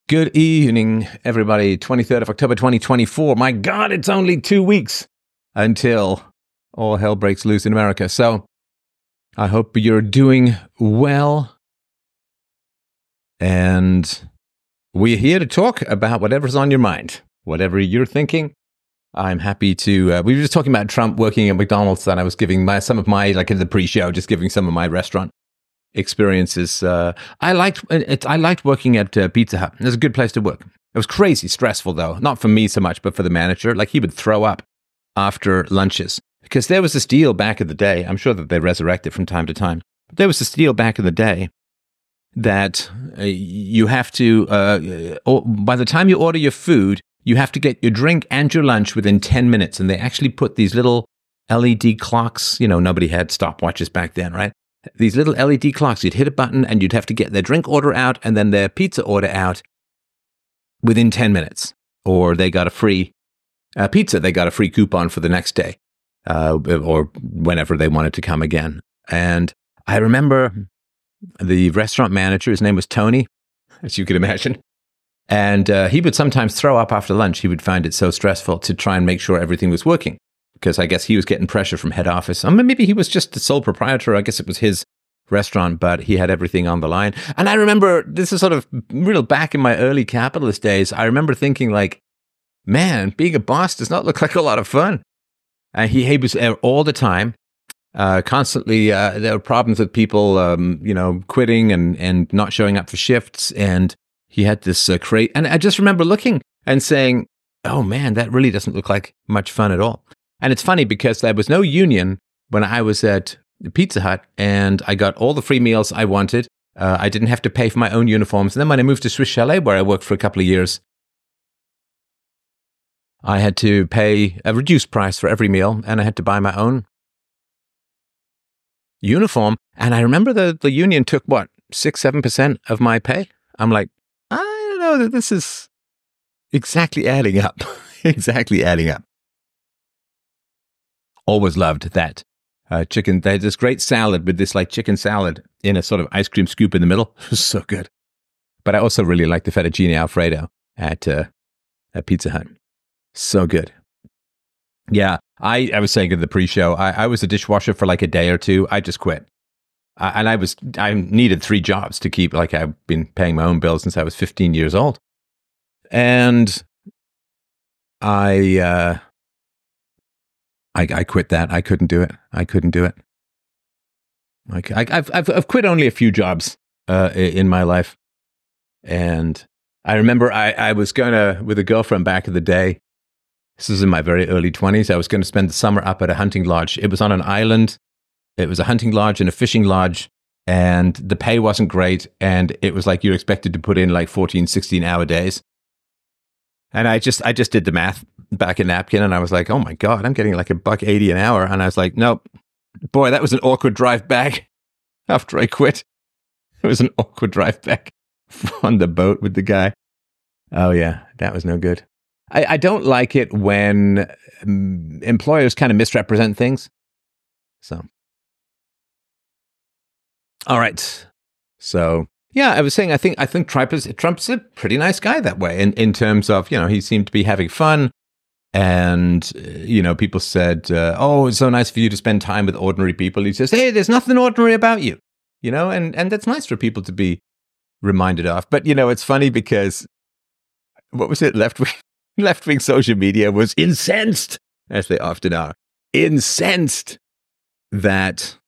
Good evening, everybody. 23rd of October, 2024. My God, it's only 2 weeks until all hell breaks loose in America. So I hope you're doing well. And we're here to talk about whatever's on your mind, whatever you're thinking. I'm happy to, we were just talking about Trump working at McDonald's, and I was giving some of my, like in the pre-show, just giving some of my restaurant experiences. I liked working at Pizza Hut. It was a good place to work. It was crazy stressful, though. Not for me so much, but for the manager. Like, he would throw up after lunches. Because there was this deal back in the day. I'm sure that they resurrect it from time to time. But there was this deal back in the day that you have to, by the time you order your food, you have to get your drink and your lunch within 10 minutes. And they actually put these little LED clocks. You know, nobody had stopwatches back then, right? These little LED clocks, you'd hit a button and you'd have to get their drink order out and then their pizza order out within 10 minutes. Or they got a free pizza. They got a free coupon for the next day or whenever they wanted to come again. And I remember the restaurant manager, his name was Tony, as you can imagine. And he would sometimes throw up after lunch. He would find it so stressful to try and make sure everything was working. Because I guess he was getting pressure from head office. I mean, maybe he was just the sole proprietor. I guess it was his restaurant, but he had everything on the line. And I remember, this is sort of real back in my early capitalist days, I remember thinking like, man, being a boss does not look like a lot of fun. And he was there all the time, constantly. There were problems with people, quitting and not showing up for shifts. And he had this crate. And I just remember looking and saying, oh man, that really doesn't look like much fun at all. And it's funny because there was no union when I was at Pizza Hut, and I got all the free meals I wanted. I didn't have to pay for my own uniforms. And then when I moved to Swiss Chalet, where I worked for a couple of years, I had to pay a reduced price for every meal, and I had to buy my own uniform. And I remember the union took, 6-7% of my pay? I'm like, I don't know that this is exactly adding up. Exactly adding up. Always loved that chicken. They had this great salad with this like chicken salad in a sort of ice cream scoop in the middle. It was so good. But I also really liked the fettuccine Alfredo at Pizza Hut. So good. Yeah, I was saying in the pre-show, I was a dishwasher for like a day or two. I just quit. I needed 3 jobs to keep, like I've been paying my own bills since I was 15 years old. And I quit that. I couldn't do it. I've quit only a few jobs in my life. And I remember I was with a girlfriend back in the day. This was in my very early 20s. I was going to spend the summer up at a hunting lodge. It was on an island. It was a hunting lodge and a fishing lodge. And the pay wasn't great. And it was like you're expected to put in like 14, 16-hour days. And I just did the math back in napkin, and I was like, oh my God, I'm getting like $1.80 an hour. And I was like, nope. Boy, that was an awkward drive back after I quit. It was an awkward drive back on the boat with the guy. Oh yeah, that was no good. I don't like it when employers kind of misrepresent things. So, all right. So, yeah, I was saying, I think Trump's a pretty nice guy that way in terms of, he seemed to be having fun. And, people said, oh, it's so nice for you to spend time with ordinary people. He says, hey, there's nothing ordinary about you, and that's nice for people to be reminded of. But, it's funny because, what was it? Left-wing social media was incensed, as they often are, incensed that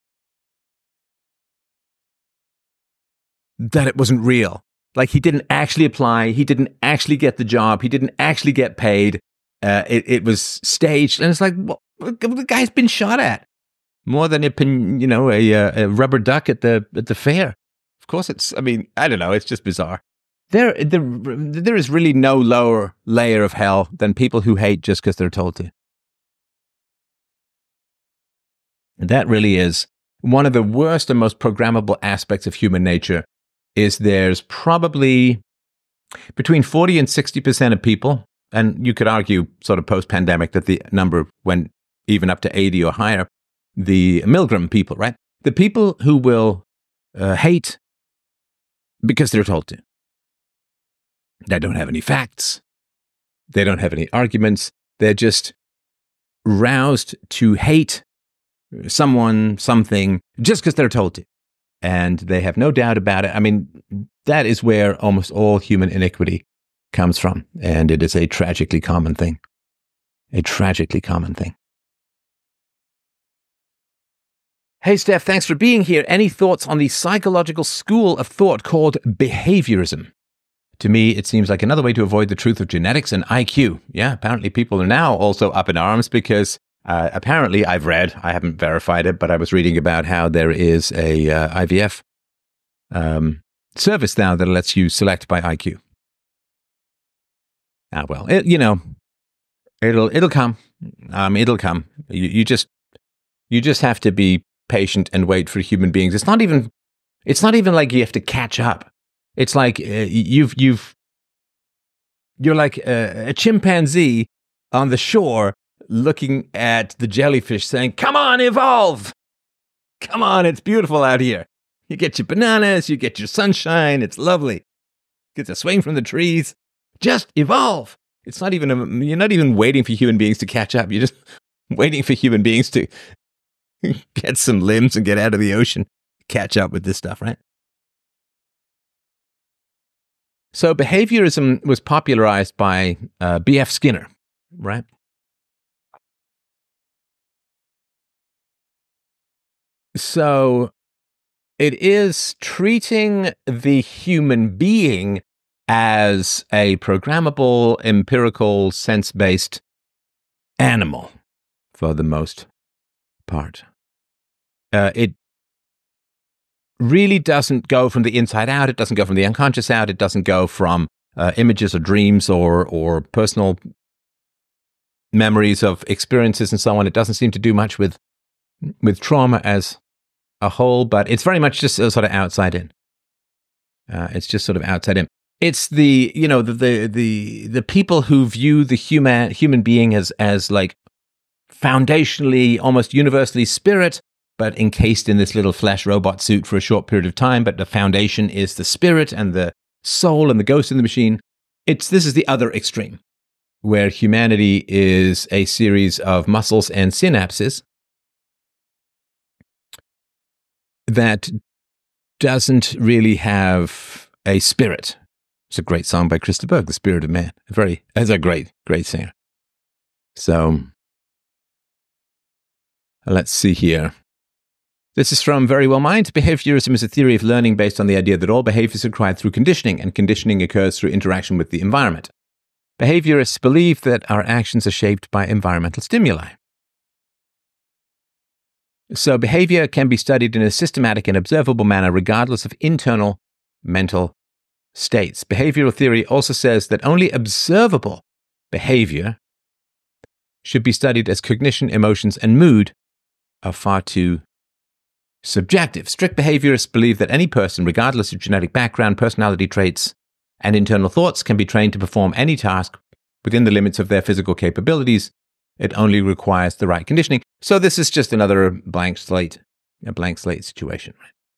it wasn't real. Like, he didn't actually apply. He didn't actually get the job. He didn't actually get paid. It was staged. And it's like, well, the guy's been shot at more than a rubber duck at the fair. Of course, I don't know. It's just bizarre. There is really no lower layer of hell than people who hate just because they're told to. That really is one of the worst and most programmable aspects of human nature. Is there's probably between 40 and 60% of people, and you could argue sort of post-pandemic that the number went even up to 80 or higher, the Milgram people, right? The people who will hate because they're told to. They don't have any facts. They don't have any arguments. They're just roused to hate someone, something, just because they're told to. And they have no doubt about it. I mean, that is where almost all human iniquity comes from. And it is a tragically common thing. A tragically common thing. Hey, Steph, thanks for being here. Any thoughts on the psychological school of thought called behaviorism? To me, it seems like another way to avoid the truth of genetics and IQ. Yeah, apparently people are now also up in arms because apparently I've read, I haven't verified it, but I was reading about how there is a IVF service now that lets you select by IQ. Ah, well, it'll come. It'll come. You just have to be patient and wait for human beings. It's not even like you have to catch up. It's like you're like a chimpanzee on the shore looking at the jellyfish saying, "Come on, evolve! Come on, it's beautiful out here. You get your bananas, you get your sunshine, it's lovely. Get to swing from the trees. Just evolve." It's not even you're not even waiting for human beings to catch up. You're just waiting for human beings to get some limbs and get out of the ocean, catch up with this stuff, right? So behaviorism was popularized by B.F. Skinner, right? So it is treating the human being as a programmable, empirical, sense-based animal for the most part. It really doesn't go from the inside out. It doesn't go from the unconscious out. It doesn't go from images or dreams or personal memories of experiences and so on. It doesn't seem to do much with trauma as a whole, but it's very much just sort of outside in. It's just sort of outside in. It's the people who view the human being as like foundationally, almost universally spirit, but encased in this little flesh robot suit for a short period of time. But the foundation is the spirit and the soul and the ghost in the machine. This is the other extreme, where humanity is a series of muscles and synapses that doesn't really have a spirit. It's a great song by Krista Berg, The Spirit of Man. As a great, great singer. So let's see here. This is from Very Well Mind. Behaviorism is a theory of learning based on the idea that all behaviors are acquired through conditioning, and conditioning occurs through interaction with the environment. Behaviorists believe that our actions are shaped by environmental stimuli. So behavior can be studied in a systematic and observable manner regardless of internal mental states. Behavioral theory also says that only observable behavior should be studied, as cognition, emotions, and mood are far too subjective. Strict behaviorists believe that any person, regardless of genetic background, personality traits, and internal thoughts, can be trained to perform any task within the limits of their physical capabilities. It only requires the right conditioning. So this is just another blank slate situation.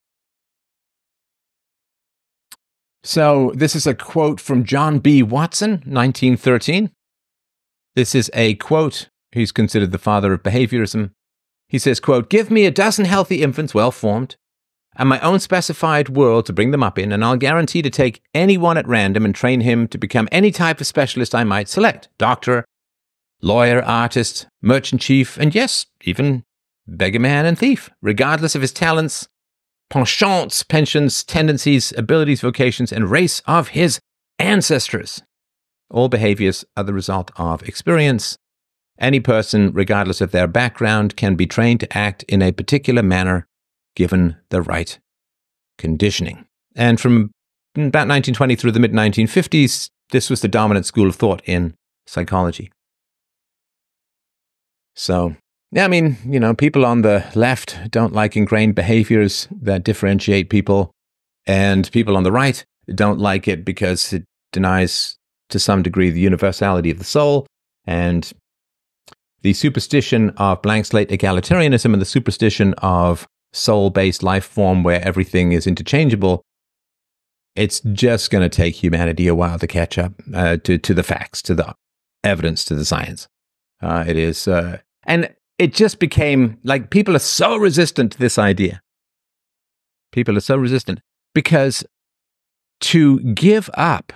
So this is a quote from John B. Watson, 1913. This is a quote. He's considered the father of behaviorism. He says, quote, "Give me a dozen healthy infants, well-formed, and my own specified world to bring them up in, and I'll guarantee to take anyone at random and train him to become any type of specialist I might select. Doctor, lawyer, artist, merchant chief, and yes, even beggar man and thief, regardless of his talents, penchants, pensions, tendencies, abilities, vocations, and race of his ancestors. All behaviors are the result of experience. Any person, regardless of their background, can be trained to act in a particular manner given the right conditioning." And from about 1920 through the mid-1950s, this was the dominant school of thought in psychology. So, yeah, I mean, people on the left don't like ingrained behaviors that differentiate people, and people on the right don't like it because it denies, to some degree, the universality of the soul, and the superstition of blank slate egalitarianism and the superstition of soul-based life form where everything is interchangeable It's just going to take humanity a while to catch up to the facts, to the evidence, to the science. It is, and it just became like people are so resistant to this idea. People are so resistant because to give up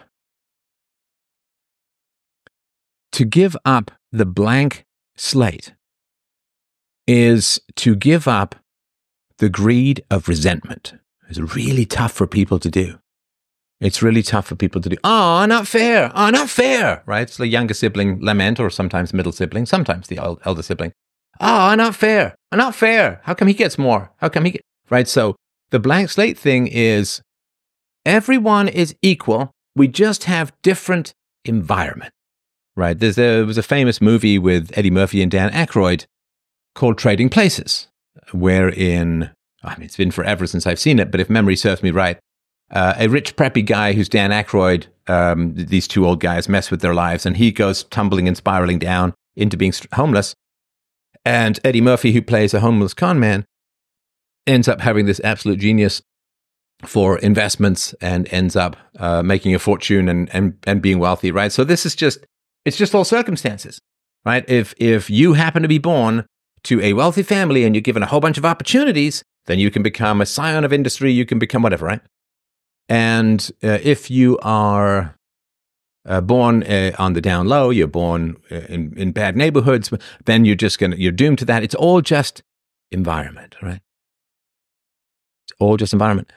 the blank slate is to give up the greed of resentment. It's really tough for people to do. It's really tough for people to do. Oh, not fair. Oh, not fair. Right? It's the younger sibling lament, or sometimes middle sibling, sometimes the elder sibling. Oh, not fair. Oh, not fair. How come he gets more? How come he gets... Right? So the blank slate thing is everyone is equal. We just have different environment. Right? There was a famous movie with Eddie Murphy and Dan Aykroyd called Trading Places, wherein, I mean, it's been forever since I've seen it, but if memory serves me right, a rich, preppy guy who's Dan Aykroyd, these two old guys mess with their lives, and he goes tumbling and spiraling down into being homeless. And Eddie Murphy, who plays a homeless con man, ends up having this absolute genius for investments and ends up making a fortune and being wealthy, right? So this is just, it's just all circumstances, right? If you happen to be born to a wealthy family and you're given a whole bunch of opportunities, then you can become a scion of industry, you can become whatever, right? And if you are born on the down low, you're born in bad neighborhoods, then you're doomed to that. It's all just environment, right? It's all just environment.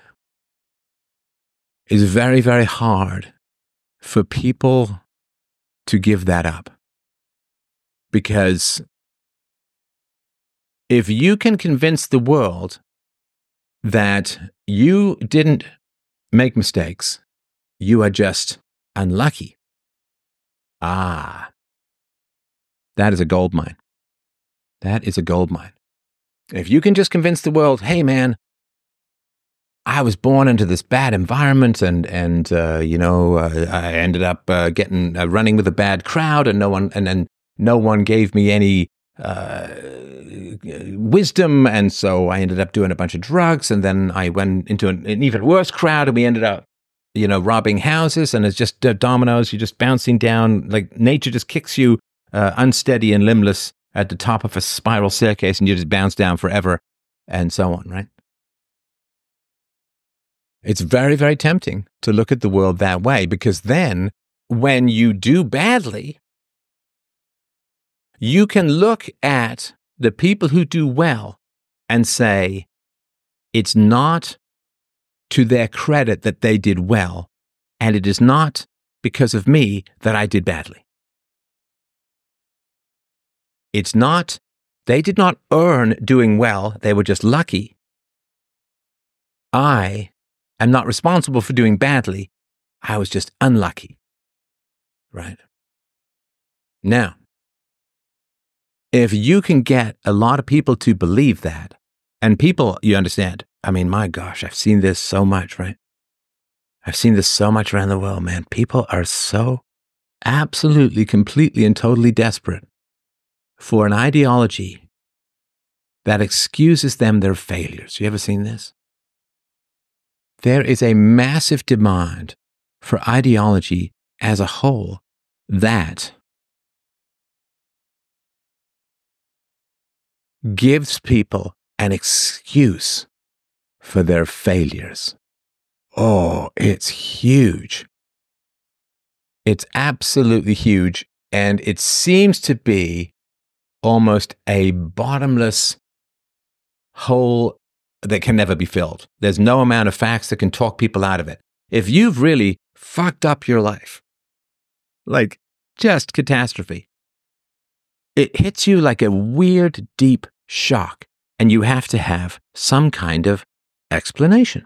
It's very, very hard for people to give that up. Because if you can convince the world that you didn't make mistakes, you are just unlucky. That is a gold mine. That is a gold mine. If you can just convince the world, hey man, I was born into this bad environment and I ended up running with a bad crowd and no one gave me any wisdom, and so I ended up doing a bunch of drugs, and then I went into an even worse crowd, and we ended up, robbing houses, and it's just dominoes. You're just bouncing down, like nature just kicks you unsteady and limbless at the top of a spiral staircase, and you just bounce down forever, and so on, right? It's very, very tempting to look at the world that way, because then when you do badly, you can look at the people who do well and say, it's not to their credit that they did well, and it is not because of me that I did badly. It's not, they did not earn doing well, they were just lucky. I am not responsible for doing badly, I was just unlucky. Right? Now, if you can get a lot of people to believe that, and people, you understand, I mean, my gosh, I've seen this so much, right? I've seen this so much around the world, man. People are so absolutely, completely, and totally desperate for an ideology that excuses them their failures. You ever seen this? There is a massive demand for ideology as a whole that gives people an excuse for their failures. Oh, it's huge. It's absolutely huge. And it seems to be almost a bottomless hole that can never be filled. There's no amount of facts that can talk people out of it. If you've really fucked up your life, like just catastrophe, it hits you like a weird, deep shock, and you have to have some kind of explanation.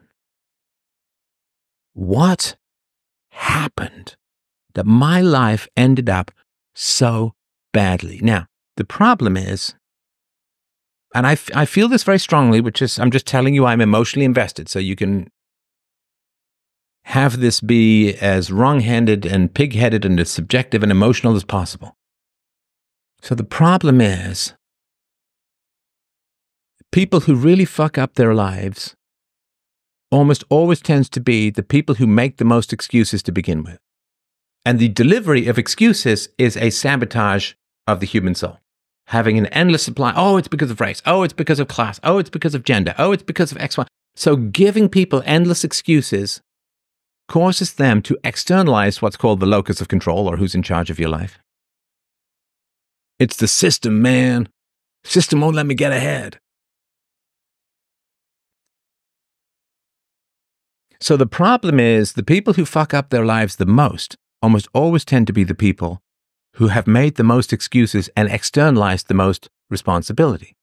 What happened that my life ended up so badly? Now, the problem is, and I feel this very strongly, which is, I'm just telling you I'm emotionally invested, so you can have this be as wrong-handed and pig-headed and as subjective and emotional as possible. So the problem is, people who really fuck up their lives almost always tends to be the people who make the most excuses to begin with. And the delivery of excuses is a sabotage of the human soul. Having an endless supply. Oh, it's because of race. Oh, it's because of class. Oh, it's because of gender. Oh, it's because of X, Y. So giving people endless excuses causes them to externalize what's called the locus of control, or who's in charge of your life. It's the system, man. System won't let me get ahead. So the problem is the people who fuck up their lives the most almost always tend to be the people who have made the most excuses and externalized the most responsibility.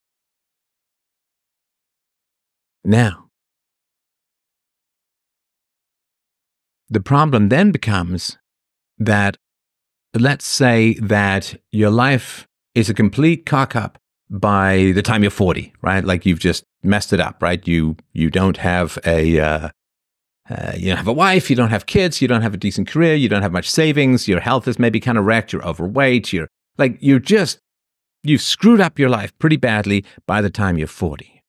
Now, the problem then becomes that, let's say that your life is a complete cock-up by the time you're 40, right? Like you've just messed it up, right? You don't have you don't have a wife, you don't have kids, you don't have a decent career, you don't have much savings, your health is maybe kind of wrecked, you're overweight, you've screwed up your life pretty badly by the time you're 40.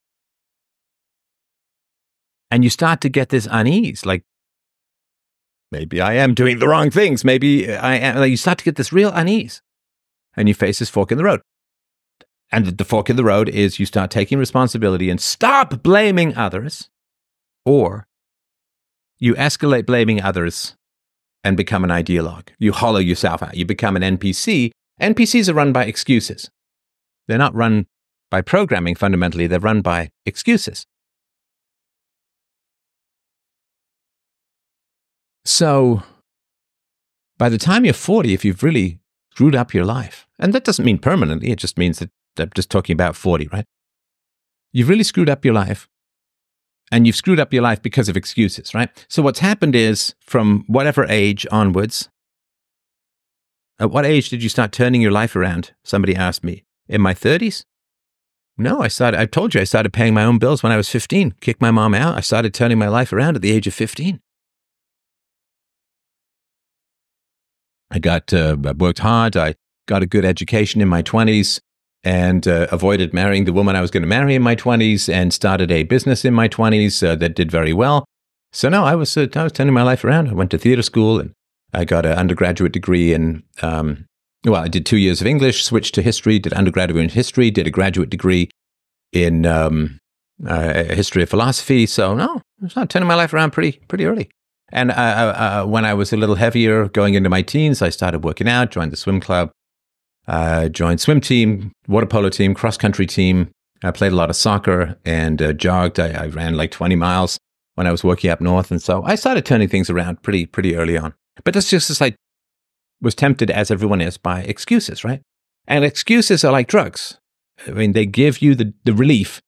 And you start to get this unease, like, maybe I am doing the wrong things, maybe I am, like you start to get this real unease. And you face this fork in the road. And the fork in the road is you start taking responsibility and stop blaming others, or you escalate blaming others and become an ideologue. You hollow yourself out. You become an NPC. NPCs are run by excuses. They're not run by programming fundamentally. They're run by excuses. So by the time you're 40, if you've really screwed up your life, and that doesn't mean permanently, it just means that I'm just talking about 40, right? You've really screwed up your life. And you've screwed up your life because of excuses, right? So what's happened is, from whatever age onwards, at what age did you start turning your life around? Somebody asked me. In my 30s? No, I told you I started paying my own bills when I was 15. Kicked my mom out. I started turning my life around at the age of 15. I worked hard. I got a good education in my 20s. And avoided marrying the woman I was going to marry in my 20s, and started a business in my 20s that did very well. So no, I was turning my life around. I went to theater school, and I got an undergraduate degree in, I did 2 years of English, switched to history, did undergraduate in history, did a graduate degree in history of philosophy. So no, I started turning my life around pretty early. And when I was a little heavier going into my teens, I started working out, joined the swim club. Joined swim team, water polo team, cross-country team. I played a lot of soccer and jogged. I ran like 20 miles when I was working up north. And so I started turning things around pretty early on. But that's just as I was tempted, as everyone is, by excuses, right? And excuses are like drugs. I mean, they give you the relief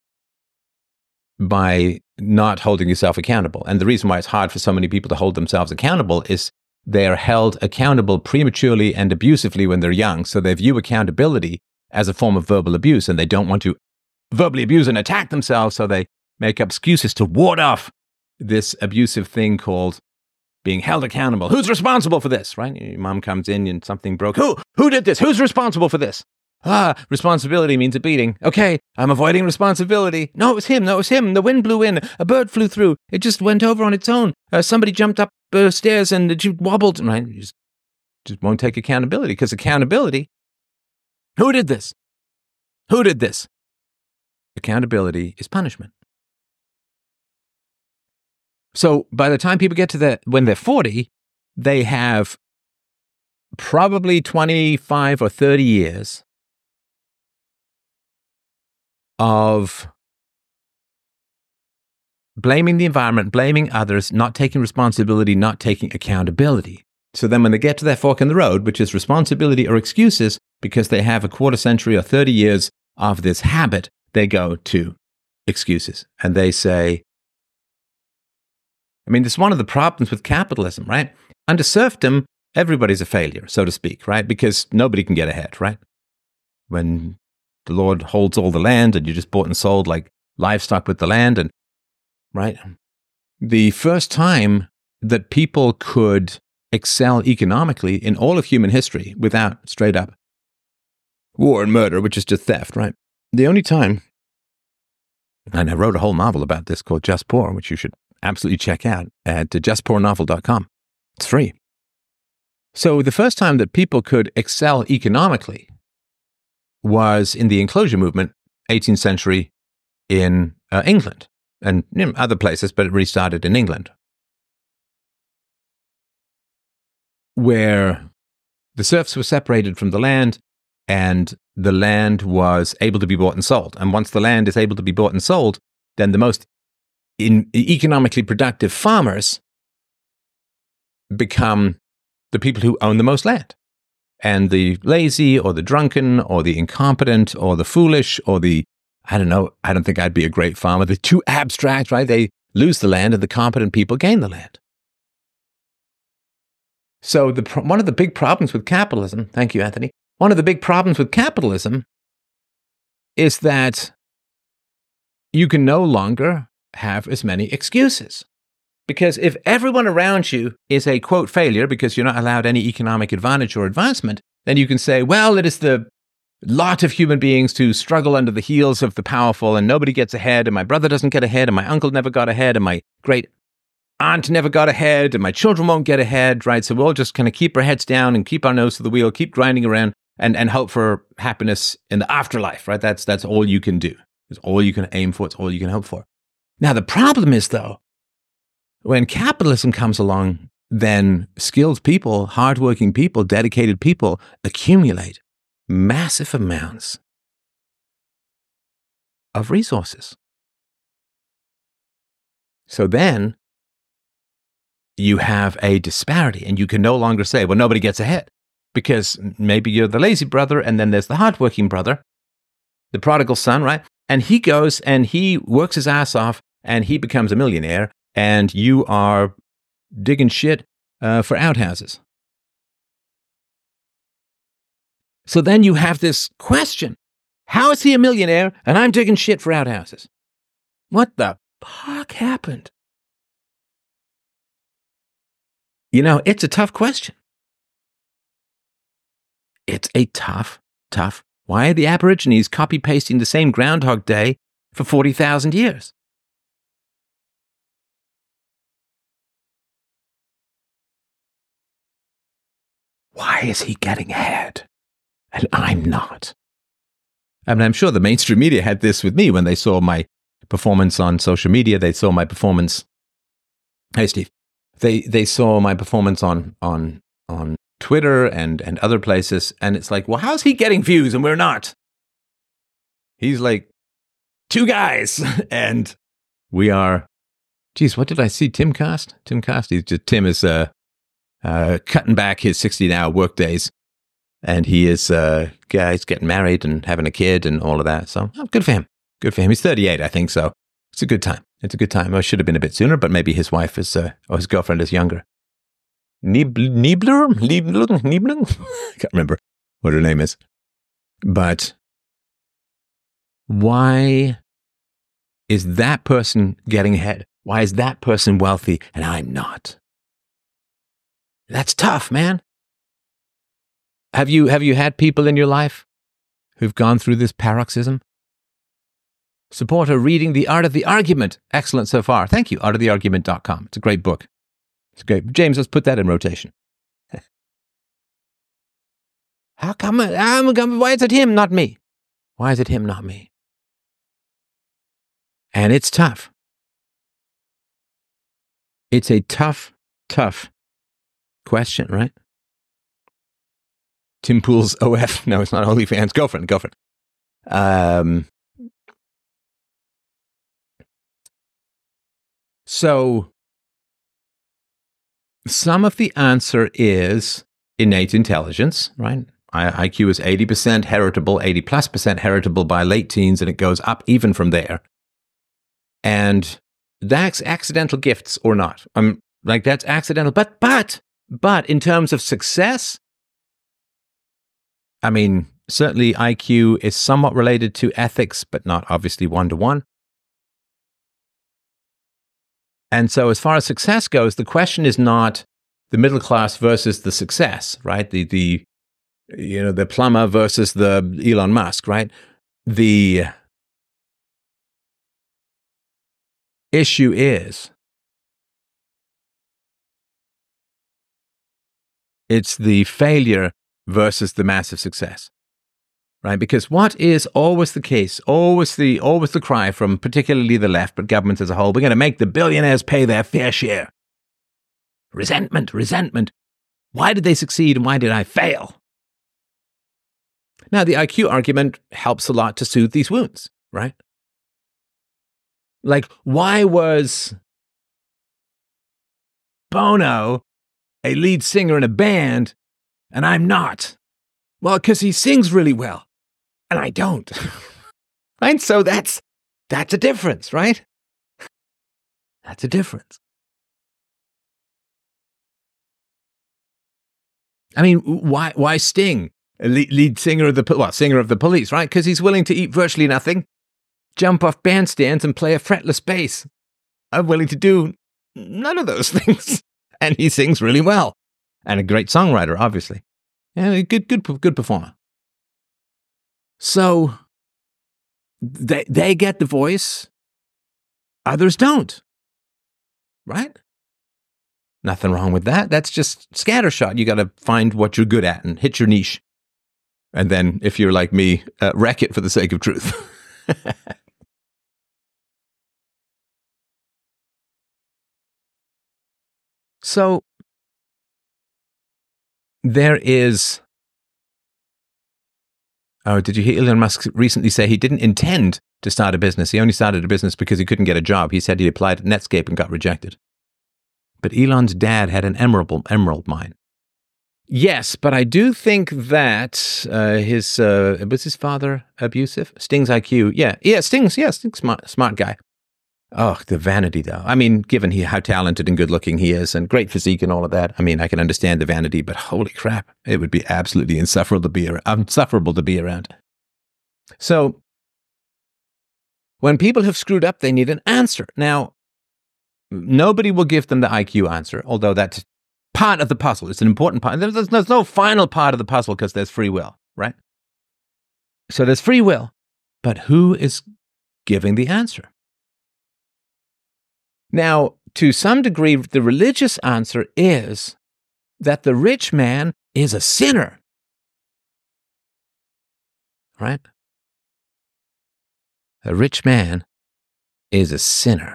by not holding yourself accountable. And the reason why it's hard for so many people to hold themselves accountable is they are held accountable prematurely and abusively when they're young. So they view accountability as a form of verbal abuse, and they don't want to verbally abuse and attack themselves. So they make up excuses to ward off this abusive thing called being held accountable. Who's responsible for this, right? Your mom comes in and something broke. Who did this? Who's responsible for this? Responsibility means a beating. Okay, I'm avoiding responsibility. No, it was him. The wind blew in. A bird flew through. It just went over on its own. Somebody jumped up stairs and it wobbled. Right? You just won't take accountability, because accountability, who did this? Who did this? Accountability is punishment. So by the time people get to when they're 40, they have probably 25 or 30 years of blaming the environment, blaming others, not taking responsibility, not taking accountability. So then when they get to that fork in the road, which is responsibility or excuses, because they have a quarter century or 30 years of this habit, they go to excuses. And they say, I mean, this is one of the problems with capitalism, right? Under serfdom, everybody's a failure, so to speak, right? Because nobody can get ahead, right? When the Lord holds all the land and you just bought and sold like livestock with the land, and right? The first time that people could excel economically in all of human history without straight up war and murder, which is just theft, right? The only time And I wrote a whole novel about this called Just Poor, which you should absolutely check out at justpoornovel.com. It's free. So the first time that people could excel economically was in the enclosure movement, 18th century in England and other places, but it really started in England, where the serfs were separated from the land and the land was able to be bought and sold. And once the land is able to be bought and sold, then the most economically productive farmers become the people who own the most land. And the lazy or the drunken or the incompetent or the foolish or the, I don't think I'd be a great farmer. They're too abstract, right? They lose the land and the competent people gain the land. So one of the big problems with capitalism, thank you, Anthony, one of the big problems with capitalism is that you can no longer have as many excuses. Because if everyone around you is a, quote, failure because you're not allowed any economic advantage or advancement, then you can say, well, it is the lot of human beings to struggle under the heels of the powerful and nobody gets ahead and my brother doesn't get ahead and my uncle never got ahead and my great aunt never got ahead and my children won't get ahead, right? So we'll just kind of keep our heads down and keep our nose to the wheel, keep grinding around and hope for happiness in the afterlife, right? That's all you can do. It's all you can aim for. It's all you can hope for. Now, the problem is, though, when capitalism comes along, then skilled people, hardworking people, dedicated people accumulate massive amounts of resources. So then you have a disparity and you can no longer say, well, nobody gets ahead because maybe you're the lazy brother and then there's the hardworking brother, the prodigal son, right? And he goes and he works his ass off and he becomes a millionaire and you are digging shit for outhouses. So then you have this question. How is he a millionaire and I'm digging shit for outhouses? What the fuck happened? You know, it's a tough question. It's a tough. Why are the Aborigines copy-pasting the same Groundhog Day for 40,000 years? Why is he getting ahead and I'm not? I mean, I'm sure the mainstream media had this with me when they saw my performance on social media. They saw my performance. Hey, Steve. They saw my performance on Twitter and other places, and it's like, well, how's he getting views and we're not? He's like 2 guys, and we are. Geez, what did I see? Tim Cast. Tim is cutting back his 16-hour work days, and he is he's getting married and having a kid and all of that. So good for him. Good for him. He's 38, I think. So it's a good time. It's a good time. I should have been a bit sooner, but maybe his wife is, or his girlfriend is younger. Niebler? I can't remember what her name is. But why is that person getting ahead? Why is that person wealthy and I'm not? That's tough, man. Have you had people in your life who've gone through this paroxysm? Supporter reading The Art of the Argument. Excellent so far. Thank you, artoftheargument.com. It's a great book. It's great. James, let's put that in rotation. How come? Why is it him, not me? Why is it him, not me? And it's tough. It's a tough question, right? Tim Pool's OF. No, it's not OnlyFans. Girlfriend. So, some of the answer is innate intelligence, right? IQ is 80% heritable, 80+% heritable by late teens, and it goes up even from there. And that's accidental gifts or not. That's accidental, but in terms of success, I mean, certainly IQ is somewhat related to ethics, but not obviously one-to-one. And so as far as success goes, the question is not the middle class versus the success, right? The plumber versus the Elon Musk, right? The issue is. It's the failure versus the massive success, right? Because what is always the case, always the cry from particularly the left, but governments as a whole, we're going to make the billionaires pay their fair share. Resentment. Why did they succeed and why did I fail? Now, the IQ argument helps a lot to soothe these wounds, right? Like, why was Bono a lead singer in a band and I'm not? Well, because he sings really well and I don't. Right? So that's a difference, right? That's a difference. I mean, why Sting, lead singer of the Police, right? Because he's willing to eat virtually nothing, jump off bandstands, and play a fretless bass. I'm willing to do none of those things, and he sings really well, and a great songwriter, obviously, and a good performer. So they get the voice, others don't, right? Nothing wrong with that. That's just scattershot. You got to find what you're good at and hit your niche. And then, if you're like me, wreck it for the sake of truth. So, there is... Oh, did you hear Elon Musk recently say he didn't intend to start a business? He only started a business because he couldn't get a job. He said he applied at Netscape and got rejected. But Elon's dad had an emerald mine. Yes, but I do think that was his father abusive? Sting's IQ, Sting's smart guy. Oh, the vanity though. I mean, given how talented and good looking he is and great physique and all of that, I mean, I can understand the vanity, but holy crap, it would be absolutely insufferable to be around. So, when people have screwed up, they need an answer. Now, nobody will give them the IQ answer, although that's part of the puzzle. It's an important part. There's no final part of the puzzle because there's free will, right? So there's free will, but who is giving the answer? Now, to some degree, the religious answer is that the rich man is a sinner, right? A rich man is a sinner.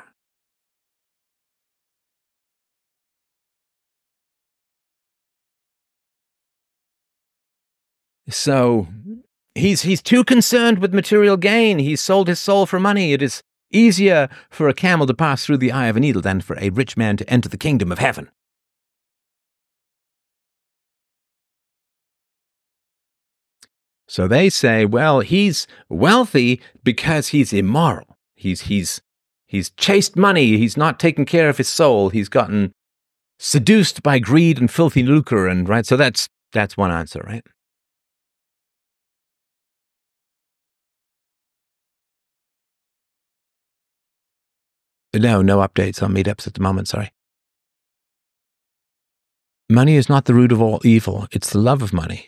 So he's too concerned with material gain. He's sold his soul for money. It is easier for a camel to pass through the eye of a needle than for a rich man to enter the kingdom of heaven. So they say, well, he's wealthy because he's immoral. He's chased money. He's not taken care of his soul. He's gotten seduced by greed and filthy lucre, and right. So that's one answer, right? No updates on meetups at the moment, sorry. Money is not the root of all evil. It's the love of money.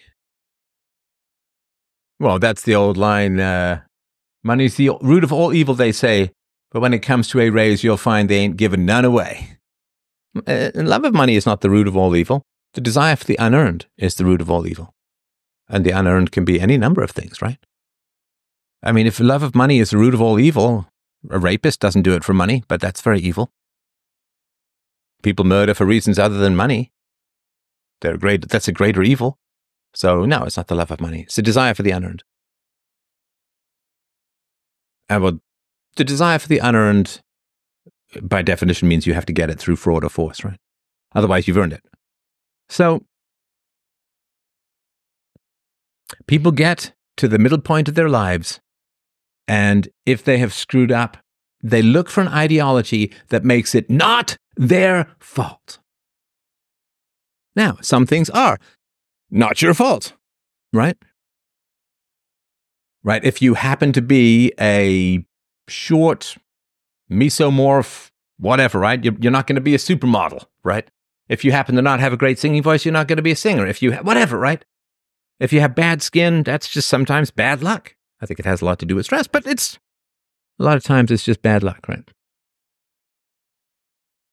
Well, that's the old line. Money's the root of all evil, they say. But when it comes to a raise, you'll find they ain't giving none away. Love of money is not the root of all evil. The desire for the unearned is the root of all evil. And the unearned can be any number of things, right? I mean, if love of money is the root of all evil, a rapist doesn't do it for money, but that's very evil. People murder for reasons other than money. That's a greater evil. So no, it's not the love of money. It's the desire for the unearned. Well, the desire for the unearned, by definition, means you have to get it through fraud or force, right? Otherwise, you've earned it. So people get to the middle point of their lives, and if they have screwed up, they look for an ideology that makes it not their fault. Now, some things are not your fault, right? Right? If you happen to be a short, mesomorph, whatever, right? You're not going to be a supermodel, right? If you happen to not have a great singing voice, you're not going to be a singer. If you whatever, right? If you have bad skin, that's just sometimes bad luck. I think it has a lot to do with stress, but a lot of times it's just bad luck, right?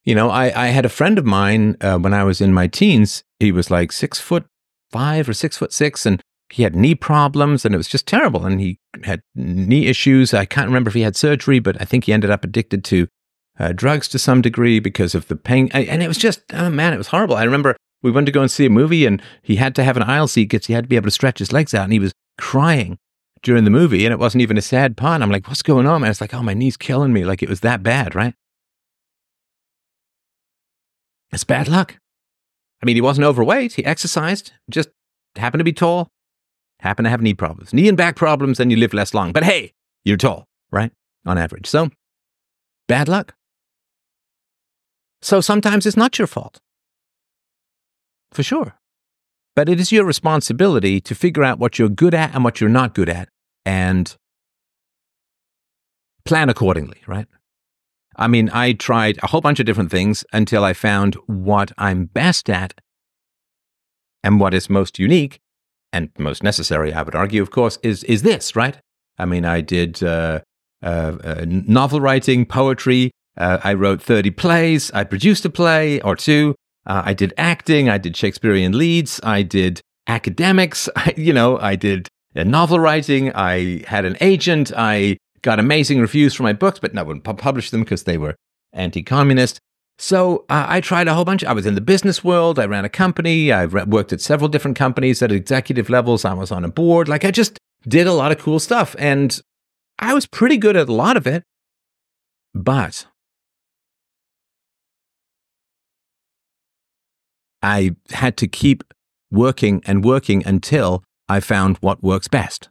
I had a friend of mine when I was in my teens. He was like 6'5" or 6'6", and he had knee problems, and it was just terrible. And he had knee issues. I can't remember if he had surgery, but I think he ended up addicted to drugs to some degree because of the pain. And it was just, oh man, it was horrible. I remember we went to go and see a movie, and he had to have an aisle seat because he had to be able to stretch his legs out, and he was crying during the movie, and it wasn't even a sad part. I'm like, what's going on, man? It's like, oh, my knee's killing me. Like, it was that bad, right? It's bad luck. I mean, he wasn't overweight. He exercised, just happened to be tall, happened to have knee problems. Knee and back problems, and you live less long. But hey, you're tall, right? On average. So, bad luck. So sometimes it's not your fault. For sure. But it is your responsibility to figure out what you're good at and what you're not good at and plan accordingly, right? I mean, I tried a whole bunch of different things until I found what I'm best at and what is most unique and most necessary, I would argue, of course, is this, right? I mean, I did novel writing, poetry. I wrote 30 plays. I produced a play or two. I did acting. I did Shakespearean leads. I did academics. I did novel writing. I had an agent. I got amazing reviews for my books, but no one published them because they were anti-communist. So I tried a whole bunch. I was in the business world. I ran a company. I worked at several different companies at executive levels. I was on a board. Like, I just did a lot of cool stuff, and I was pretty good at a lot of it. But I had to keep working and working until I found what works best.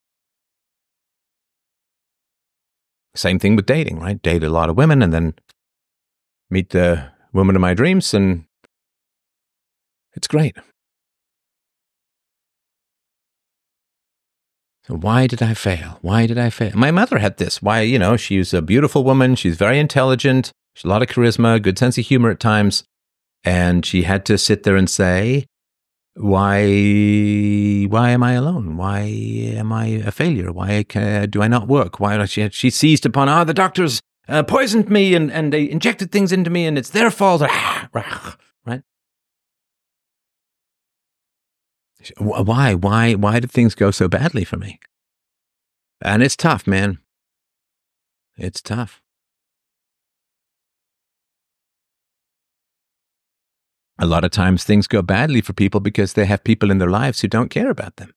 Same thing with dating, right? Date a lot of women and then meet the woman of my dreams, and it's great. So why did I fail? Why did I fail? My mother had this. Why, she's a beautiful woman. She's very intelligent. She's a lot of charisma, good sense of humor at times. And she had to sit there and say, why am I alone? Why am I a failure? Why do I not work? Why she seized upon, the doctors poisoned me and they injected things into me and it's their fault. Right? Why did things go so badly for me? And it's tough, man. It's tough. A lot of times things go badly for people because they have people in their lives who don't care about them.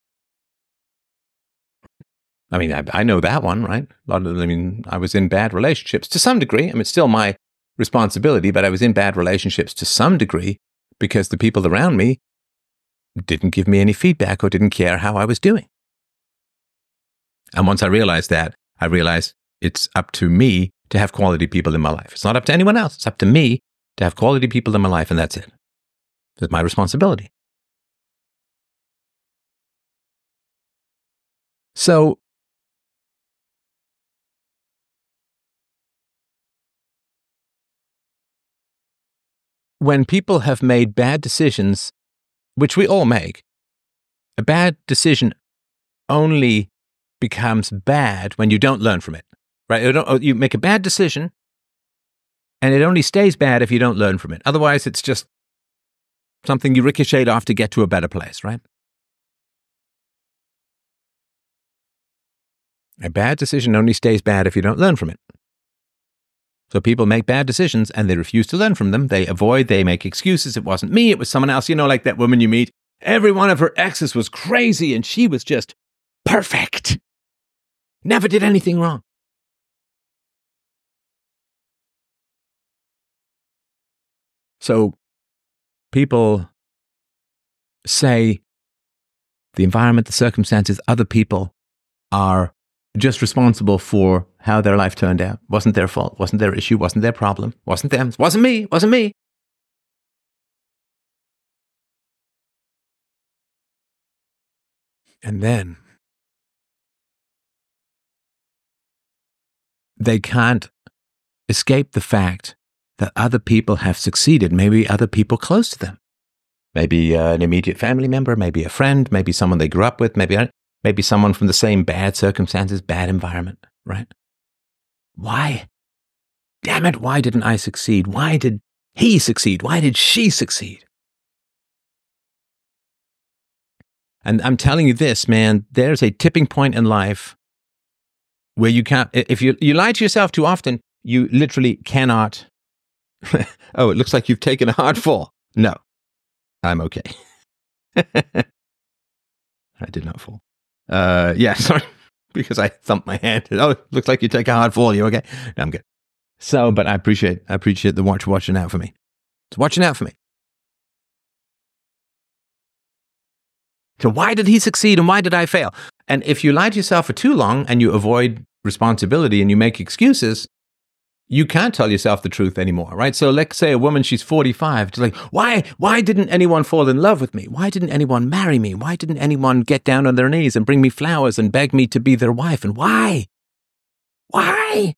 I mean, I know that one, right? I was in bad relationships to some degree. I mean, it's still my responsibility, but I was in bad relationships to some degree because the people around me didn't give me any feedback or didn't care how I was doing. And once I realized that, I realized it's up to me to have quality people in my life. It's not up to anyone else. It's up to me to have quality people in my life, and that's it. It's my responsibility. So, when people have made bad decisions, which we all make, a bad decision only becomes bad when you don't learn from it, right? You make a bad decision, and it only stays bad if you don't learn from it. Otherwise, it's just something you ricochet off to get to a better place, right? A bad decision only stays bad if you don't learn from it. So people make bad decisions and they refuse to learn from them. They avoid, they make excuses. It wasn't me, it was someone else. Like that woman you meet. Every one of her exes was crazy and she was just perfect. Never did anything wrong. So people say the environment, the circumstances, other people are just responsible for how their life turned out. Wasn't their fault, wasn't their issue, wasn't their problem, wasn't them, wasn't me. And then they can't escape the fact that other people have succeeded, maybe other people close to them. Maybe an immediate family member, maybe a friend, maybe someone they grew up with, maybe someone from the same bad circumstances, bad environment, right? Why? damn it, why didn't I succeed? Why did he succeed? Why did she succeed? And I'm telling you this, man, there's a tipping point in life where you can't, if you lie to yourself too often, you literally cannot. Oh, it looks like you've taken a hard fall. No, I'm okay. I did not fall. Yeah, sorry, because I thumped my hand. Oh, looks like you take a hard fall. You okay? No, I'm good. So, but I appreciate the watching out for me. It's watching out for me. So why did he succeed and why did I fail? And if you lie to yourself for too long and you avoid responsibility and you make excuses, you can't tell yourself the truth anymore, right? So let's say a woman, she's 45, she's like, why didn't anyone fall in love with me? Why didn't anyone marry me? Why didn't anyone get down on their knees and bring me flowers and beg me to be their wife? And why? Why?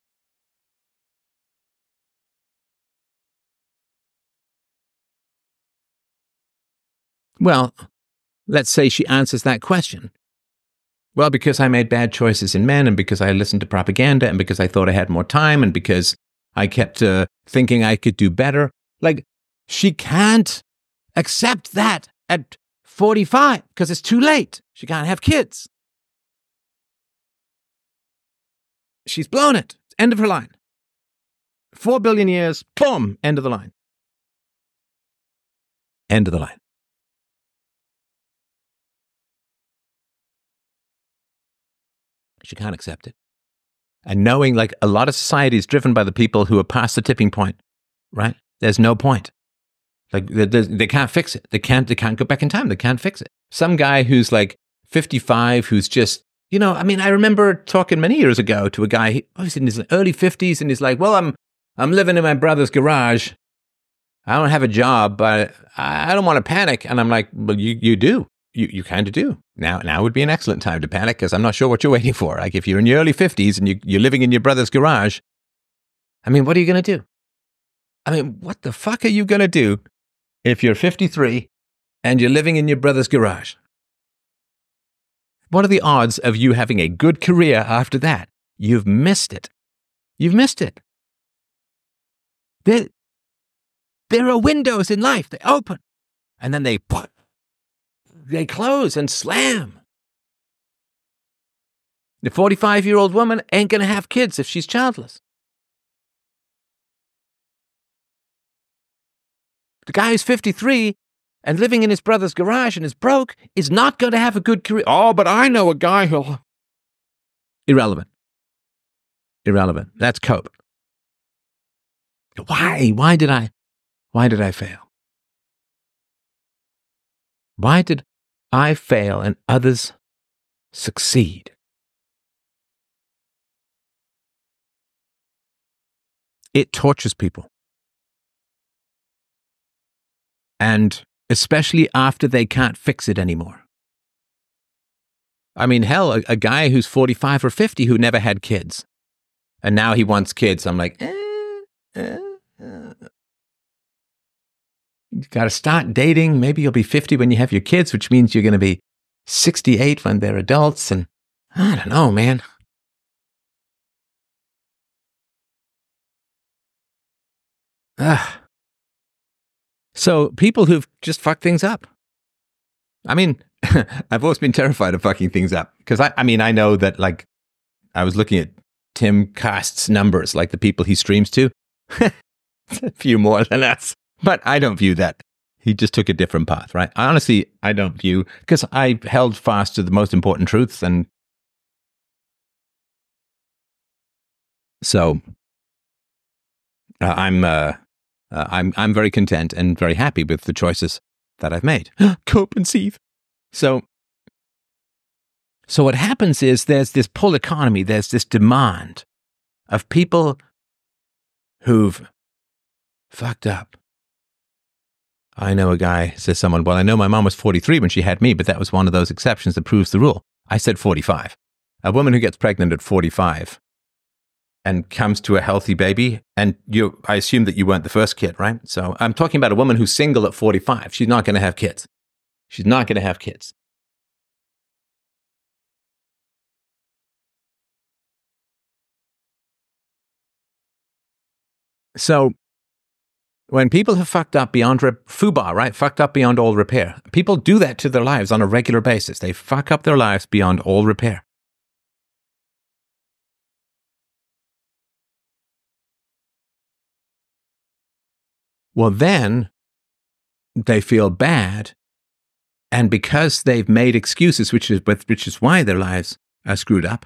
Well, let's say she answers that question. Well, because I made bad choices in men and because I listened to propaganda and because I thought I had more time and because I kept thinking I could do better. Like, she can't accept that at 45 because it's too late. She can't have kids. She's blown it. End of her line. 4 billion years, boom, end of the line. End of the line. She can't accept it. And knowing, like, a lot of society is driven by the people who are past the tipping point, right? There's no point. Like, they can't fix it. They can't go back in time. They can't fix it. Some guy who's like 55, who's just, I mean, I remember talking many years ago to a guy, he's in his early 50s, and he's like, well, I'm living in my brother's garage. I don't have a job, but I don't want to panic. And I'm like, well, you do. You kind of do. Now would be an excellent time to panic because I'm not sure what you're waiting for. Like, if you're in your early 50s and you're living in your brother's garage, I mean, what are you going to do? I mean, what the fuck are you going to do if you're 53 and you're living in your brother's garage? What are the odds of you having a good career after that? You've missed it. You've missed it. There are windows in life. They open and then they close and slam. The 45-year-old woman ain't going to have kids if she's childless. The guy who's 53 and living in his brother's garage and is broke is not going to have a good career. Oh, but I know a guy who'll... Irrelevant. That's cope. Why did I fail? Why did I fail and others succeed? It tortures people. And especially after they can't fix it anymore. I mean, hell, a guy who's 45 or 50 who never had kids. And now he wants kids. I'm like, you got to start dating. Maybe you'll be 50 when you have your kids, which means you're going to be 68 when they're adults. And I don't know, man. So people who've just fucked things up. I mean, I've always been terrified of fucking things up because I know that, like, I was looking at Tim Cast's numbers, like the people he streams to, a few more than us, but I don't view that. He just took a different path, right? Honestly, I don't view, because I held fast to the most important truths, and so I'm very content and very happy with the choices that I've made. Cope and seethe. So what happens is there's this pull economy, there's this demand of people who've fucked up. I know a guy, says someone, well, I know my mom was 43 when she had me, but that was one of those exceptions that proves the rule. I said 45. A woman who gets pregnant at 45 and comes to a healthy baby, and I assume that you weren't the first kid, right? So I'm talking about a woman who's single at 45. She's not going to have kids. She's not going to have kids. So when people have fucked up beyond FUBAR, right? Fucked up beyond all repair. People do that to their lives on a regular basis. They fuck up their lives beyond all repair. Well, then they feel bad. And because they've made excuses, which is why their lives are screwed up,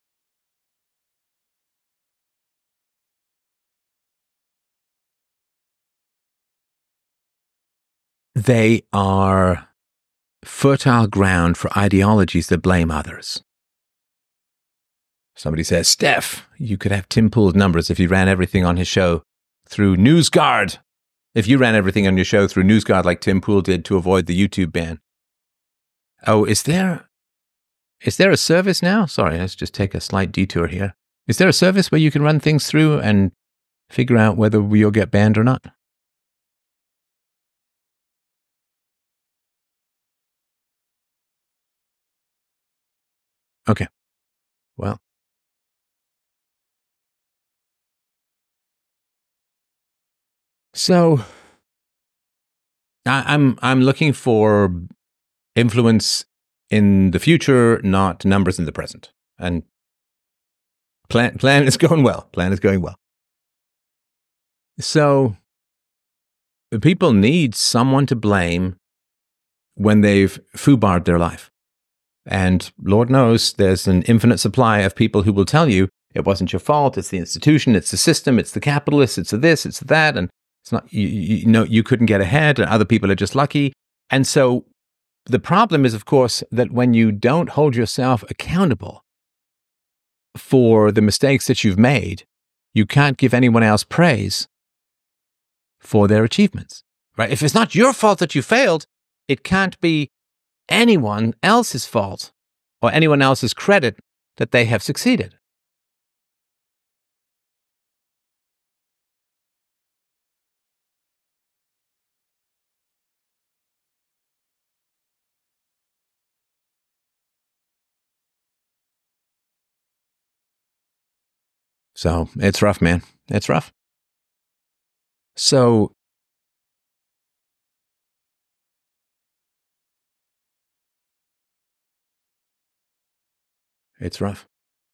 they are fertile ground for ideologies that blame others. Somebody says, Steph, you could have Tim Pool's numbers if he ran everything on his show through NewsGuard. If you ran everything on your show through NewsGuard like Tim Pool did to avoid the YouTube ban. Oh, is there a service now? Sorry, let's just take a slight detour here. Is there a service where you can run things through and figure out whether you'll get banned or not? Okay. Well. So I'm looking for influence in the future, not numbers in the present. And plan is going well. Plan is going well. So people need someone to blame when they've FUBAR'd their life. And Lord knows there's an infinite supply of people who will tell you it wasn't your fault, it's the institution, it's the system, it's the capitalists, it's the this, it's that, and it's not, you know, you couldn't get ahead and other people are just lucky. And so the problem is, of course, that when you don't hold yourself accountable for the mistakes that you've made, you can't give anyone else praise for their achievements, right? If it's not your fault that you failed, it can't be anyone else's fault or anyone else's credit that they have succeeded. So it's rough, man. It's rough. So it's rough.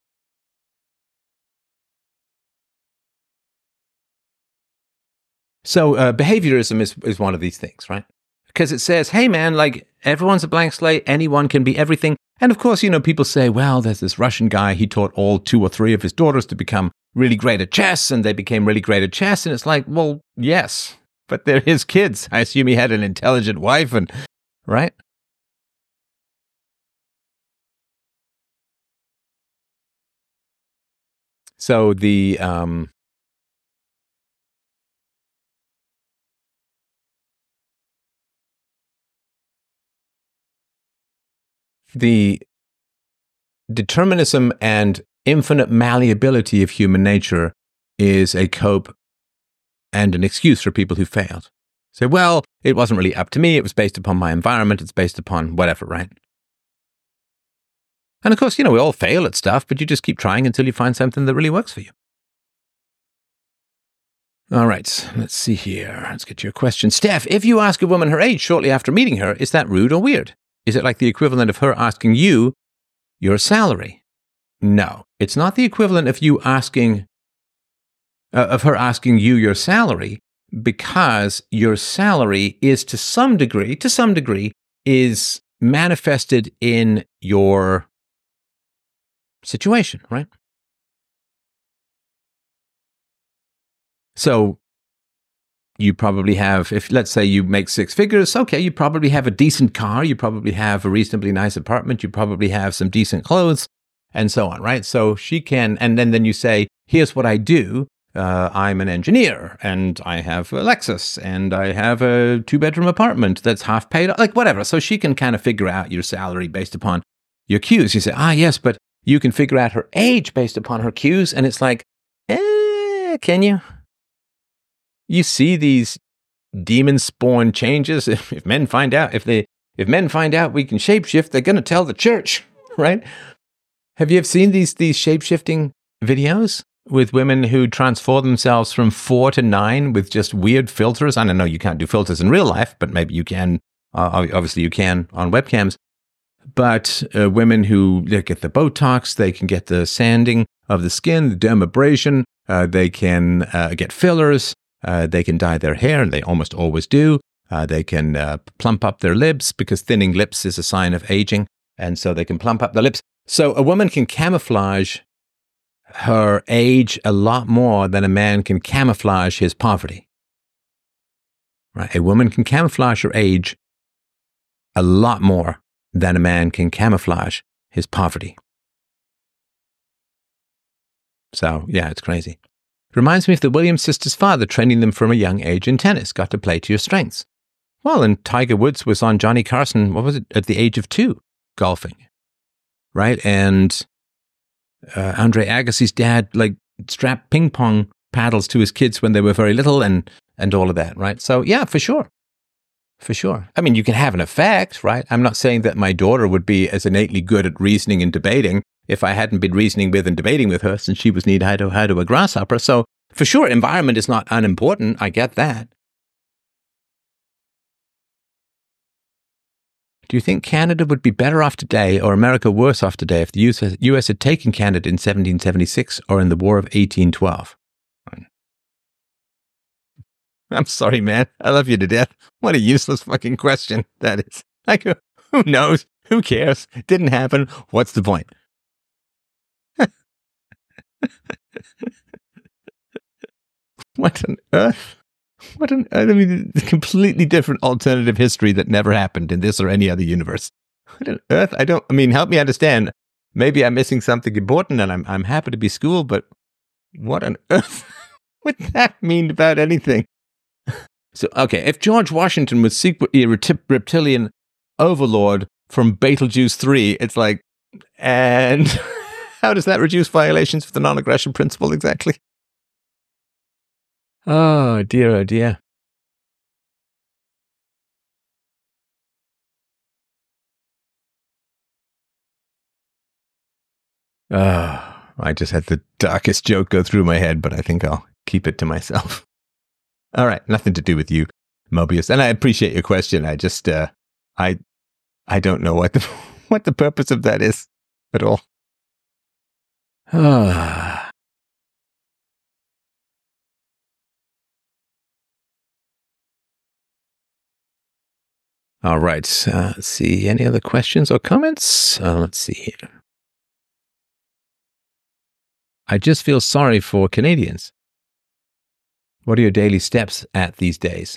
So behaviorism is one of these things, right? Because it says, hey, man, like everyone's a blank slate. Anyone can be everything. And of course, you know, people say, well, there's this Russian guy. He taught all 2 or 3 of his daughters to become really great at chess. And they became really great at chess. And it's like, well, yes, but they're his kids. I assume he had an intelligent wife and, right? So the determinism and infinite malleability of human nature is a cope and an excuse for people who failed. Say, well, it wasn't really up to me. It was based upon my environment. It's based upon whatever, right? And of course, you know, we all fail at stuff, but you just keep trying until you find something that really works for you. All right, let's see here. Let's get your question. Steph, if you ask a woman her age shortly after meeting her, is that rude or weird? Is it like the equivalent of her asking you your salary? No, it's not the equivalent of you asking, of her asking you your salary, because your salary is to some degree, is manifested in your situation, right? So you probably have, if let's say you make 6 figures, okay, you probably have a decent car, you probably have a reasonably nice apartment, you probably have some decent clothes, and so on, right? So she can, and then you say, here's what I do. I'm an engineer, and I have a Lexus, and I have a 2-bedroom apartment that's half paid, like whatever. So she can kind of figure out your salary based upon your cues. You say, yes, but you can figure out her age based upon her cues, and it's like, can you? You see these demon spawn changes. If men find out, if men find out we can shapeshift, they're going to tell the church, right? Have you ever seen these shape-shifting videos? with women who transform themselves from 4 to 9 with just weird filters. I don't know, you can't do filters in real life, but maybe you can. Obviously, you can on webcams. But women who get the Botox, they can get the sanding of the skin, the dermabrasion, they can get fillers, they can dye their hair, and they almost always do. They can plump up their lips because thinning lips is a sign of aging, and so they can plump up the lips. So a woman can camouflage her age a lot more than a man can camouflage his poverty. Right? A woman can camouflage her age a lot more than a man can camouflage his poverty. So, yeah, it's crazy. Reminds me of the Williams sisters' father training them from a young age in tennis. Got to play to your strengths. Well, and Tiger Woods was on Johnny Carson, what was it, at the age of 2, golfing. Right? And Andre Agassi's dad, strapped ping pong paddles to his kids when they were very little and all of that, right? So, yeah, for sure. For sure. I mean, you can have an effect, right? I'm not saying that my daughter would be as innately good at reasoning and debating if I hadn't been reasoning with and debating with her since she was knee-high to a grasshopper. So, for sure, environment is not unimportant. I get that. Do you think Canada would be better off today or America worse off today if the US had taken Canada in 1776 or in the War of 1812? I'm sorry, man. I love you to death. What a useless fucking question that is. Who knows? Who cares? Didn't happen. What's the point? What on earth? What on earth? I mean, a completely different alternative history that never happened in this or any other universe. What on earth? Help me understand. Maybe I'm missing something important and I'm happy to be schooled, but what on earth would that mean about anything? So, okay, if George Washington was secretly a reptilian overlord from Betelgeuse 3, it's like, and how does that reduce violations for the non-aggression principle exactly? Oh, dear, oh, dear. I just had the darkest joke go through my head, but I think I'll keep it to myself. All right, nothing to do with you, Mobius. And I appreciate your question. I just, I don't know what the purpose of that is at all. All right. Let's see. Any other questions or comments? Let's see here. I just feel sorry for Canadians. What are your daily steps at these days?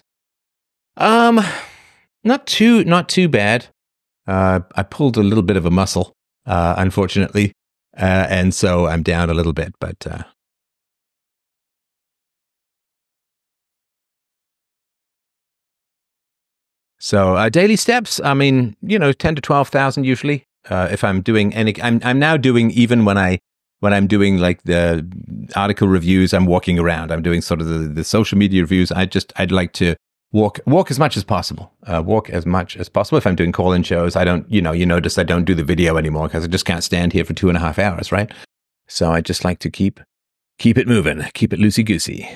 Not too bad. I pulled a little bit of a muscle, unfortunately, and so I'm down a little bit. But so daily steps. I mean, 10 to 12,000 usually. If I'm doing I'm now doing even when I'm doing like the article reviews, I'm walking around. I'm doing sort of the social media reviews. I'd like to walk as much as possible. Walk as much as possible. If I'm doing call-in shows, I don't, you notice I don't do the video anymore because I just can't stand here for 2.5 hours, right? So I just like to keep it moving, keep it loosey-goosey.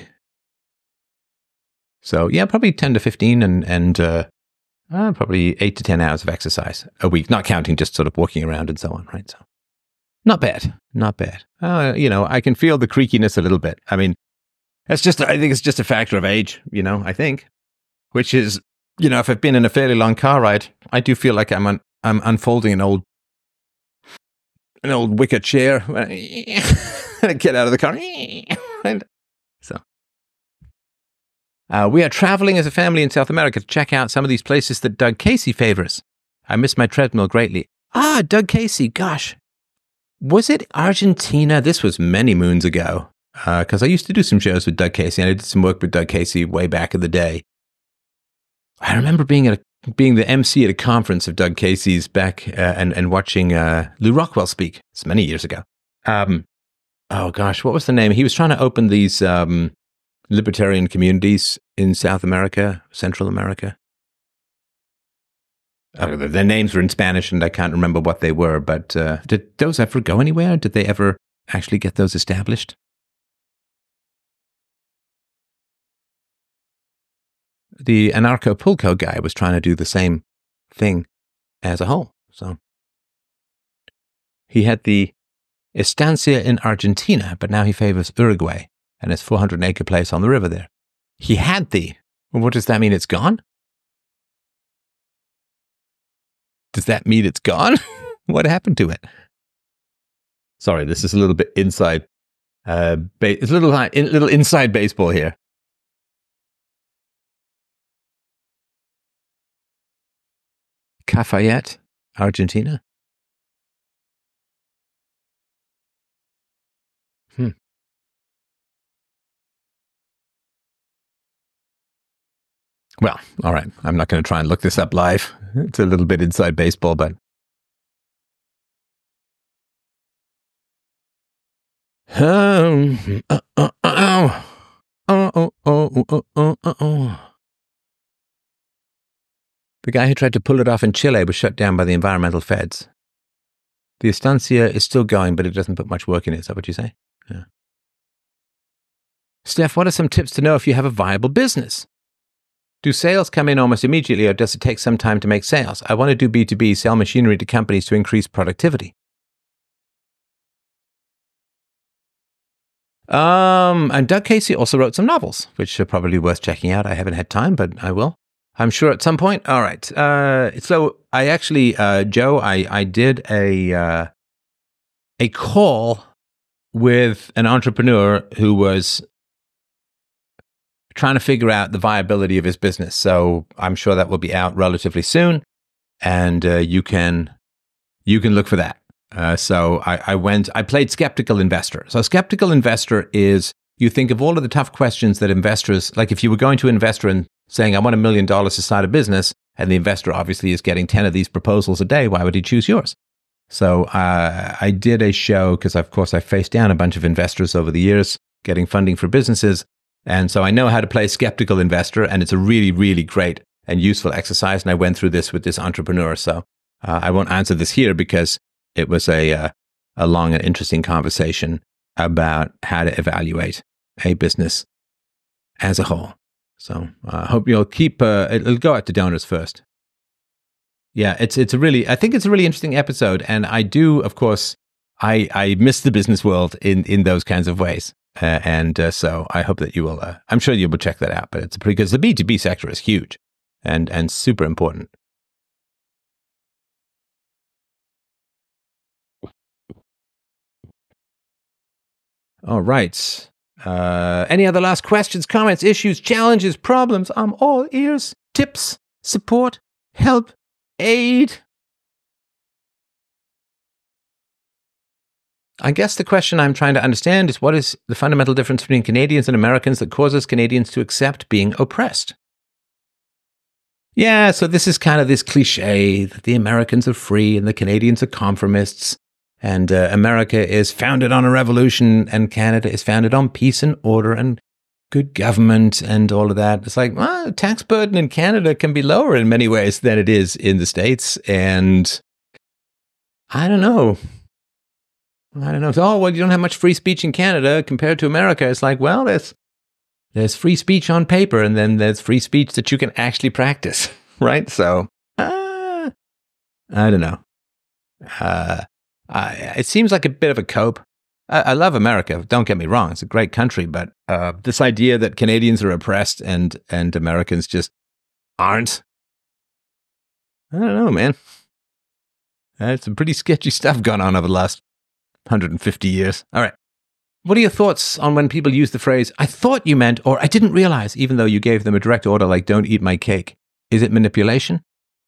So yeah, probably 10 to 15 and probably 8 to 10 hours of exercise a week, not counting just sort of walking around and so on, right? So. Not bad. I can feel the creakiness a little bit. I mean, I think it's just a factor of age, I think, which is, if I've been in a fairly long car ride, I do feel like I'm unfolding an old wicker chair when I get out of the car. And so, we are traveling as a family in South America to check out some of these places that Doug Casey favors. I miss my treadmill greatly. Doug Casey, gosh. Was it Argentina? This was many moons ago, because I used to do some shows with Doug Casey, and I did some work with Doug Casey way back in the day. I remember being the MC at a conference of Doug Casey's back and watching Lou Rockwell speak. It's many years ago. Oh gosh, what was the name? He was trying to open these libertarian communities in South America, Central America. Their names were in Spanish, and I can't remember what they were, but did those ever go anywhere? Did they ever actually get those established? the Anarcho-Pulco guy was trying to do the same thing as a whole. So he had the estancia in Argentina, but now he favors Uruguay and his 400-acre place on the river there. He had the... Well, what does that mean? It's gone? Does that mean it's gone? What happened to it? Sorry, this is a little bit inside. It's a little inside baseball here. Cafayate, Argentina. Well, all right. I'm not going to try and look this up live. It's a little bit inside baseball, but... The guy who tried to pull it off in Chile was shut down by the environmental feds. The estancia is still going, but it doesn't put much work in it. Is that what you say? Yeah. Steph, what are some tips to know if you have a viable business? Do sales come in almost immediately, or does it take some time to make sales? I want to do B2B, sell machinery to companies to increase productivity. And Doug Casey also wrote some novels, which are probably worth checking out. I haven't had time, but I will. I'm sure at some point. All right. So I actually, Joe, I did a call with an entrepreneur who was trying to figure out the viability of his business. So I'm sure that will be out relatively soon, and you can look for that. So I played Skeptical Investor. So Skeptical Investor is, you think of all of the tough questions that investors, like if you were going to an investor and saying, I want $1 million to start a business, and the investor obviously is getting 10 of these proposals a day, why would he choose yours? So I did a show because, of course, I faced down a bunch of investors over the years getting funding for businesses. And so I know how to play Skeptical Investor, and it's a really, really great and useful exercise. And I went through this with this entrepreneur. So I won't answer this here because it was a long and interesting conversation about how to evaluate a business as a whole. So I hope you'll keep, it'll go out to donors first. Yeah, I think it's a really interesting episode. And I do, of course, I miss the business world in those kinds of ways. So I hope that you will, I'm sure you will check that out, but because the B2B sector is huge and super important. All right. Any other last questions, comments, issues, challenges, problems? I'm all ears. Tips, support, help, aid. I guess the question I'm trying to understand is, what is the fundamental difference between Canadians and Americans that causes Canadians to accept being oppressed? Yeah, so this is kind of this cliche that the Americans are free and the Canadians are conformists, and America is founded on a revolution and Canada is founded on peace and order and good government and all of that. It's like, well, tax burden in Canada can be lower in many ways than it is in the States, and I don't know. Oh, well, you don't have much free speech in Canada compared to America. It's like, well, there's free speech on paper, and then there's free speech that you can actually practice, right? So, I don't know. It seems like a bit of a cope. I love America. Don't get me wrong; it's a great country. But this idea that Canadians are oppressed and Americans just aren't, I don't know, man. There's some pretty sketchy stuff going on over the last 150 years. All right. What are your thoughts on when people use the phrase, I thought you meant, or I didn't realize, even though you gave them a direct order like, don't eat my cake? Is it manipulation?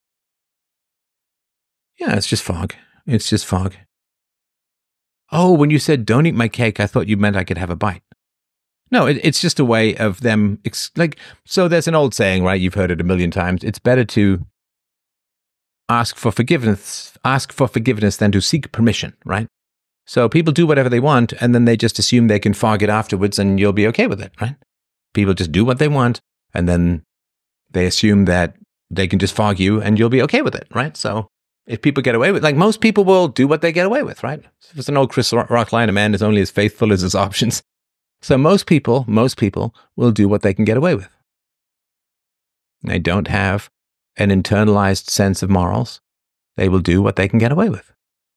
Yeah, it's just fog. It's just fog. Oh, when you said, don't eat my cake, I thought you meant I could have a bite. No, it's just a way of them, so there's an old saying, right? You've heard it a million times. It's better to ask for forgiveness than to seek permission, right? So people do whatever they want, and then they just assume they can fog it afterwards, and you'll be okay with it, right? People just do what they want, and then they assume that they can just fog you, and you'll be okay with it, right? So if people get away with, like, most people will do what they get away with, right? There's an old Chris Rock line, a man is only as faithful as his options. So most people will do what they can get away with. they don't have an internalized sense of morals, they will do what they can get away with.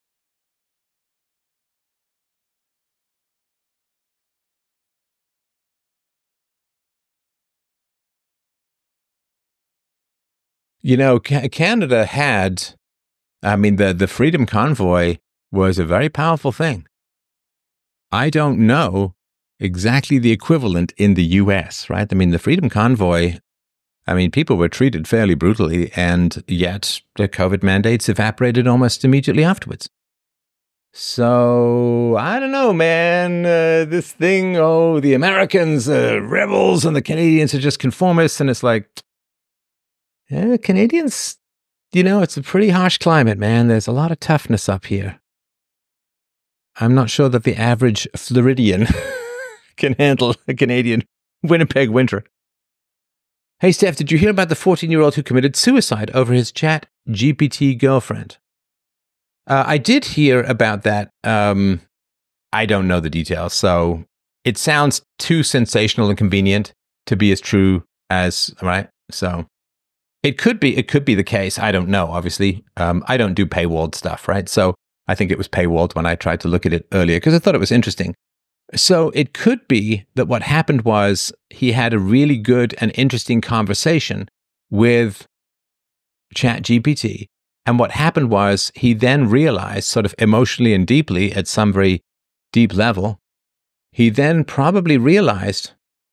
You know, Canada had, the Freedom Convoy was a very powerful thing. I don't know exactly the equivalent in the US, right? I mean, the Freedom Convoy, people were treated fairly brutally, and yet the COVID mandates evaporated almost immediately afterwards. So, I don't know, man. This thing, the Americans are rebels and the Canadians are just conformists, and it's like, Canadians, it's a pretty harsh climate, man. There's a lot of toughness up here. I'm not sure that the average Floridian can handle a Canadian Winnipeg winter. Hey, Steph, did you hear about the 14-year-old who committed suicide over his Chat GPT girlfriend? I did hear about that. I don't know the details, so it sounds too sensational and convenient to be as true as, right? So it could be the case. I don't know, obviously. I don't do paywalled stuff, right? So I think it was paywalled when I tried to look at it earlier because I thought it was interesting. So it could be that what happened was he had a really good and interesting conversation with ChatGPT. And what happened was he then realized, sort of emotionally and deeply at some very deep level, he then probably realized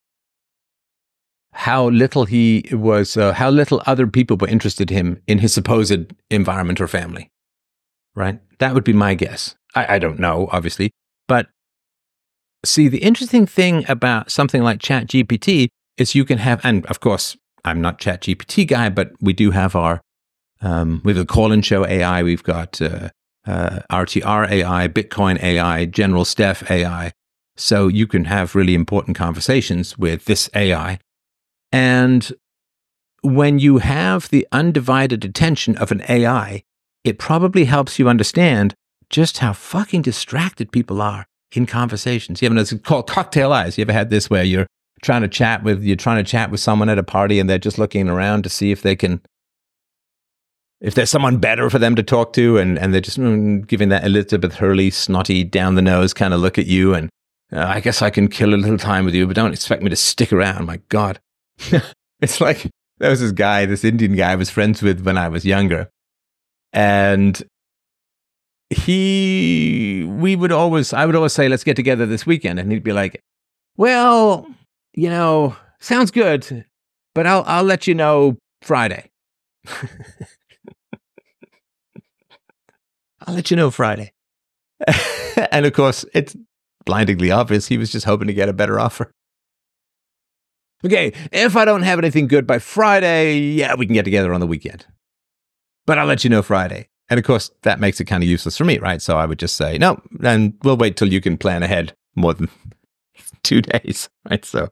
how little how little other people were interested in his supposed environment or family, right? That would be my guess. I don't know, obviously. But see, the interesting thing about something like ChatGPT is you can have, and of course, I'm not ChatGPT guy, but we do have we have the Call-In Show AI, we've got RTR AI, Bitcoin AI, General Steph AI. So you can have really important conversations with this AI. And when you have the undivided attention of an AI, it probably helps you understand just how fucking distracted people are in conversations. It's called cocktail eyes. You ever had this where you're trying to chat with someone at a party and they're just looking around to see if there's someone better for them to talk to, and they're just giving that Elizabeth Hurley snotty down the nose kind of look at you, and I guess I can kill a little time with you, but don't expect me to stick around. My God. It's like, there was this Indian guy I was friends with when I was younger. And I would always say, let's get together this weekend. And he'd be like, well, sounds good, but I'll let you know Friday. I'll let you know Friday. And of course, it's blindingly obvious he was just hoping to get a better offer. Okay, if I don't have anything good by Friday, yeah, we can get together on the weekend. But I'll let you know Friday. And of course, that makes it kind of useless for me, right? So I would just say, no, and we'll wait till you can plan ahead more than 2 days, right? So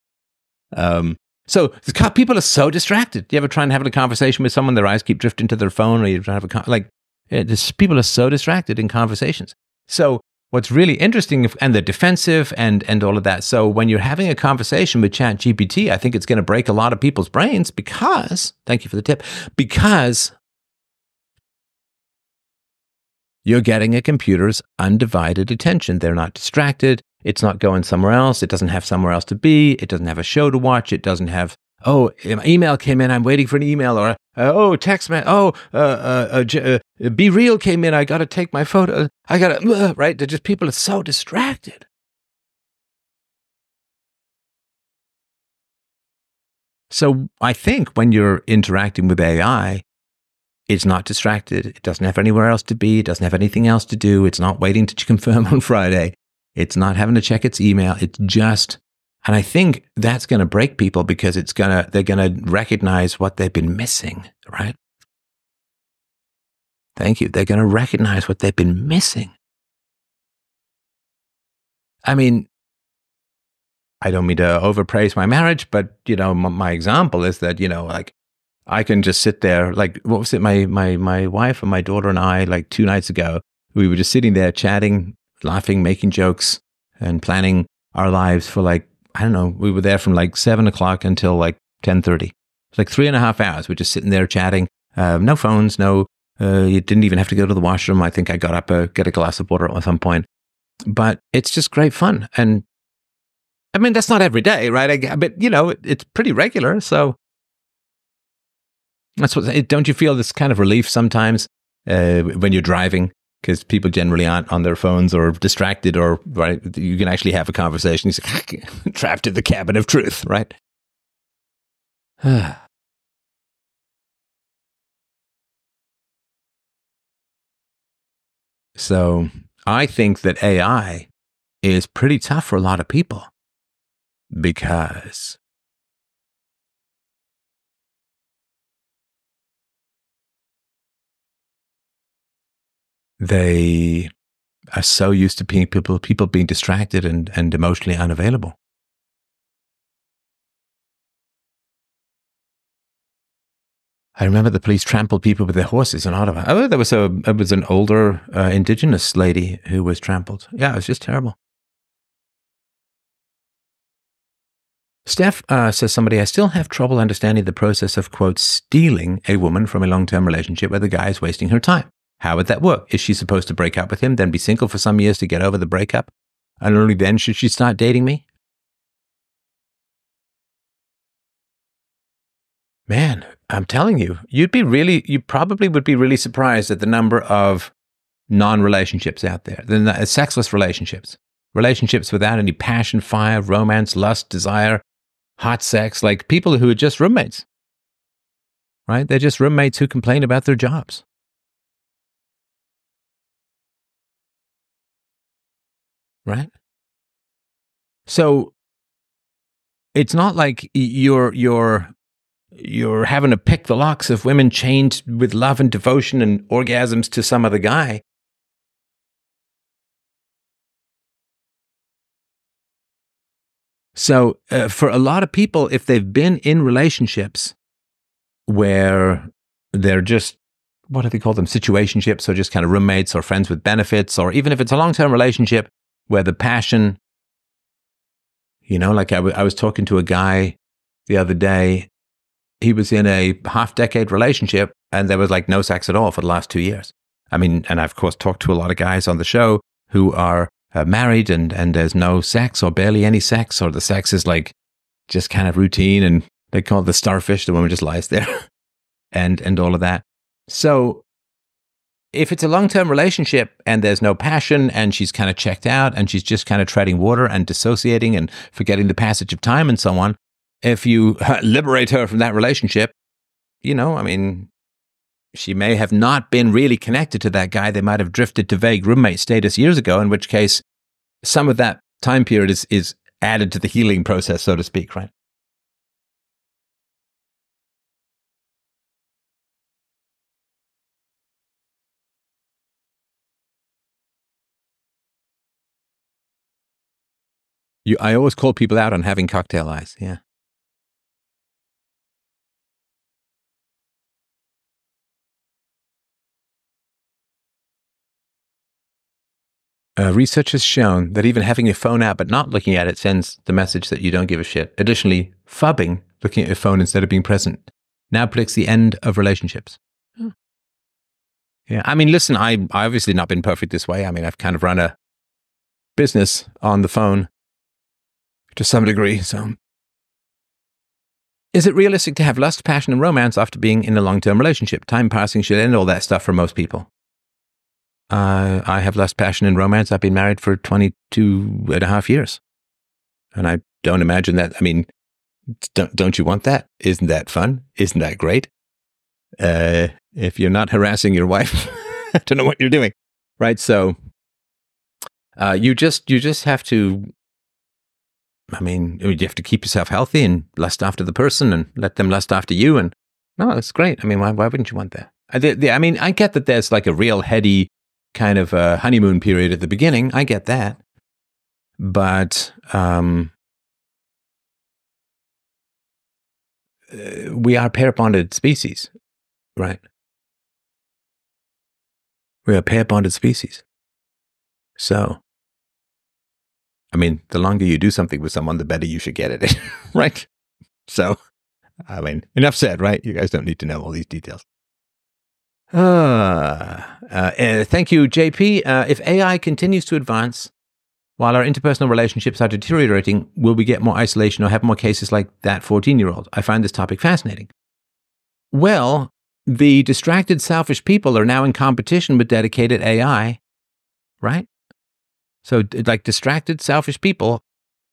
people are so distracted. You ever try and have a conversation with someone, their eyes keep drifting to their phone, or you try to have people are so distracted in conversations. So what's really interesting, and they're defensive and all of that. So when you're having a conversation with ChatGPT, I think it's going to break a lot of people's brains because, thank you for the tip, because you're getting a computer's undivided attention. They're not distracted. It's not going somewhere else. It doesn't have somewhere else to be. It doesn't have a show to watch. It doesn't have, an email came in, I'm waiting for an email, or text man, Be Real came in, I got to take my photo. Right? They're just, people are so distracted. So I think when you're interacting with AI, it's not distracted. It doesn't have anywhere else to be. It doesn't have anything else to do. It's not waiting to confirm on Friday. It's not having to check its email. It's just, and I think that's going to break people because they're going to recognize what they've been missing, right? Thank you. They're going to recognize what they've been missing. I mean, I don't mean to overpraise my marriage, but, my example is that, I can just sit there, what was it? My wife and my daughter and I, 2 nights ago, we were just sitting there chatting, laughing, making jokes, and planning our lives for we were there from 7 o'clock until 10:30. It's like 3.5 hours. We're just sitting there chatting. No phones, no, you didn't even have to go to the washroom. I think I got up, get a glass of water at some point. But it's just great fun. And I mean, that's not every day, right? But, it's pretty regular. So that's what, don't you feel this kind of relief sometimes when you're driving? Because people generally aren't on their phones or distracted, or right, you can actually have a conversation. He's like, trapped in the cabin of truth, right? So I think that AI is pretty tough for a lot of people because they are so used to being people being distracted and emotionally unavailable. I remember the police trampled people with their horses in Ottawa. Oh, there was an older Indigenous lady who was trampled. Yeah, it was just terrible. Steph says, I still have trouble understanding the process of, quote, stealing a woman from a long-term relationship where the guy is wasting her time. How would that work? Is she supposed to break up with him, then be single for some years to get over the breakup? And only then should she start dating me? Man, I'm telling you, you probably would be really surprised at the number of non-relationships out there, the sexless relationships without any passion, fire, romance, lust, desire, hot sex, like people who are just roommates, right? They're just roommates who complain about their jobs. Right? So it's not like you're having to pick the locks of women chained with love and devotion and orgasms to some other guy. So for a lot of people, if they've been in relationships where they're just, what do they call them, situationships, or just kind of roommates or friends with benefits, or even if it's a long-term relationship where the passion, like I was talking to a guy the other day. He was in a half-decade relationship, and there was like no sex at all for the last 2 years. I mean, and I've, of course, talked to a lot of guys on the show who are married and there's no sex or barely any sex, or the sex is like just kind of routine, and they call it the starfish, the woman just lies there and all of that. So if it's a long-term relationship and there's no passion and she's kind of checked out and she's just kind of treading water and dissociating and forgetting the passage of time and so on, if you liberate her from that relationship, I mean, she may have not been really connected to that guy. They might have drifted to vague roommate status years ago, in which case some of that time period is added to the healing process, so to speak, right? I always call people out on having cocktail eyes, yeah. Research has shown that even having your phone out but not looking at it sends the message that you don't give a shit. Additionally, phubbing, looking at your phone instead of being present, now predicts the end of relationships. Yeah, I mean, listen, I've obviously not been perfect this way. I mean, I've kind of run a business on the phone to some degree. So, is it realistic to have lust, passion, and romance after being in a long-term relationship? Time passing should end all that stuff for most people. I have lust, passion, and romance. I've been married for 22 and a half years. And I don't imagine that. I mean, don't you want that? Isn't that fun? Isn't that great? If you're not harassing your wife, I don't know what you're doing. Right? So you just have to, I mean, you have to keep yourself healthy and lust after the person and let them lust after you. And no, that's great. I mean, why wouldn't you want that? I mean, I get that there's like a real heady kind of a honeymoon period at the beginning. I get that. But we are pair bonded species, right? We are pair bonded species. So, I mean, the longer you do something with someone, the better you should get at it, right? So, I mean, enough said, right? You guys don't need to know all these details. Thank you, JP. If AI continues to advance while our interpersonal relationships are deteriorating, will we get more isolation or have more cases like that 14-year-old? I find this topic fascinating. Well, the distracted, selfish people are now in competition with dedicated AI, right? So, like distracted, selfish people,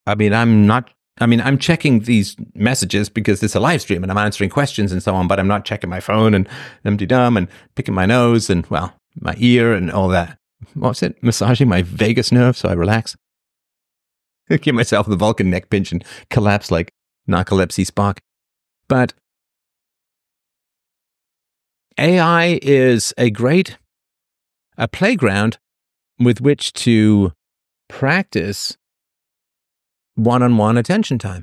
I'm checking these messages because it's a live stream and I'm answering questions and so on, but I'm not checking my phone and empty-dumb and picking my nose and, well, my ear and all that. What's it? Massaging my vagus nerve so I relax. Give myself the Vulcan neck pinch and collapse like narcolepsy Spock. But AI is a playground with which to practice one-on-one attention time.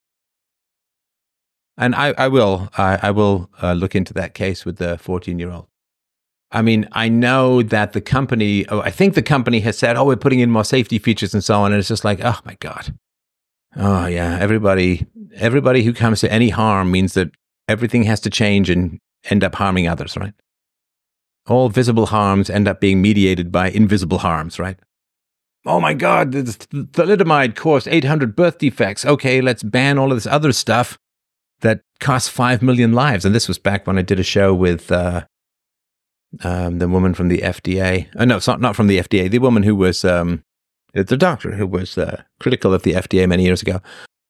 And I will look into that case with the 14-year-old. I mean, I know that I think the company has said, we're putting in more safety features and so on. And it's just like, oh my God. Oh yeah. Everybody who comes to any harm means that everything has to change and end up harming others, right? All visible harms end up being mediated by invisible harms, right? Oh my God, the thalidomide caused 800 birth defects. Okay, let's ban all of this other stuff that costs 5 million lives. And this was back when I did a show with the woman from the FDA. No, it's not from the FDA. The woman who was the doctor who was critical of the FDA many years ago.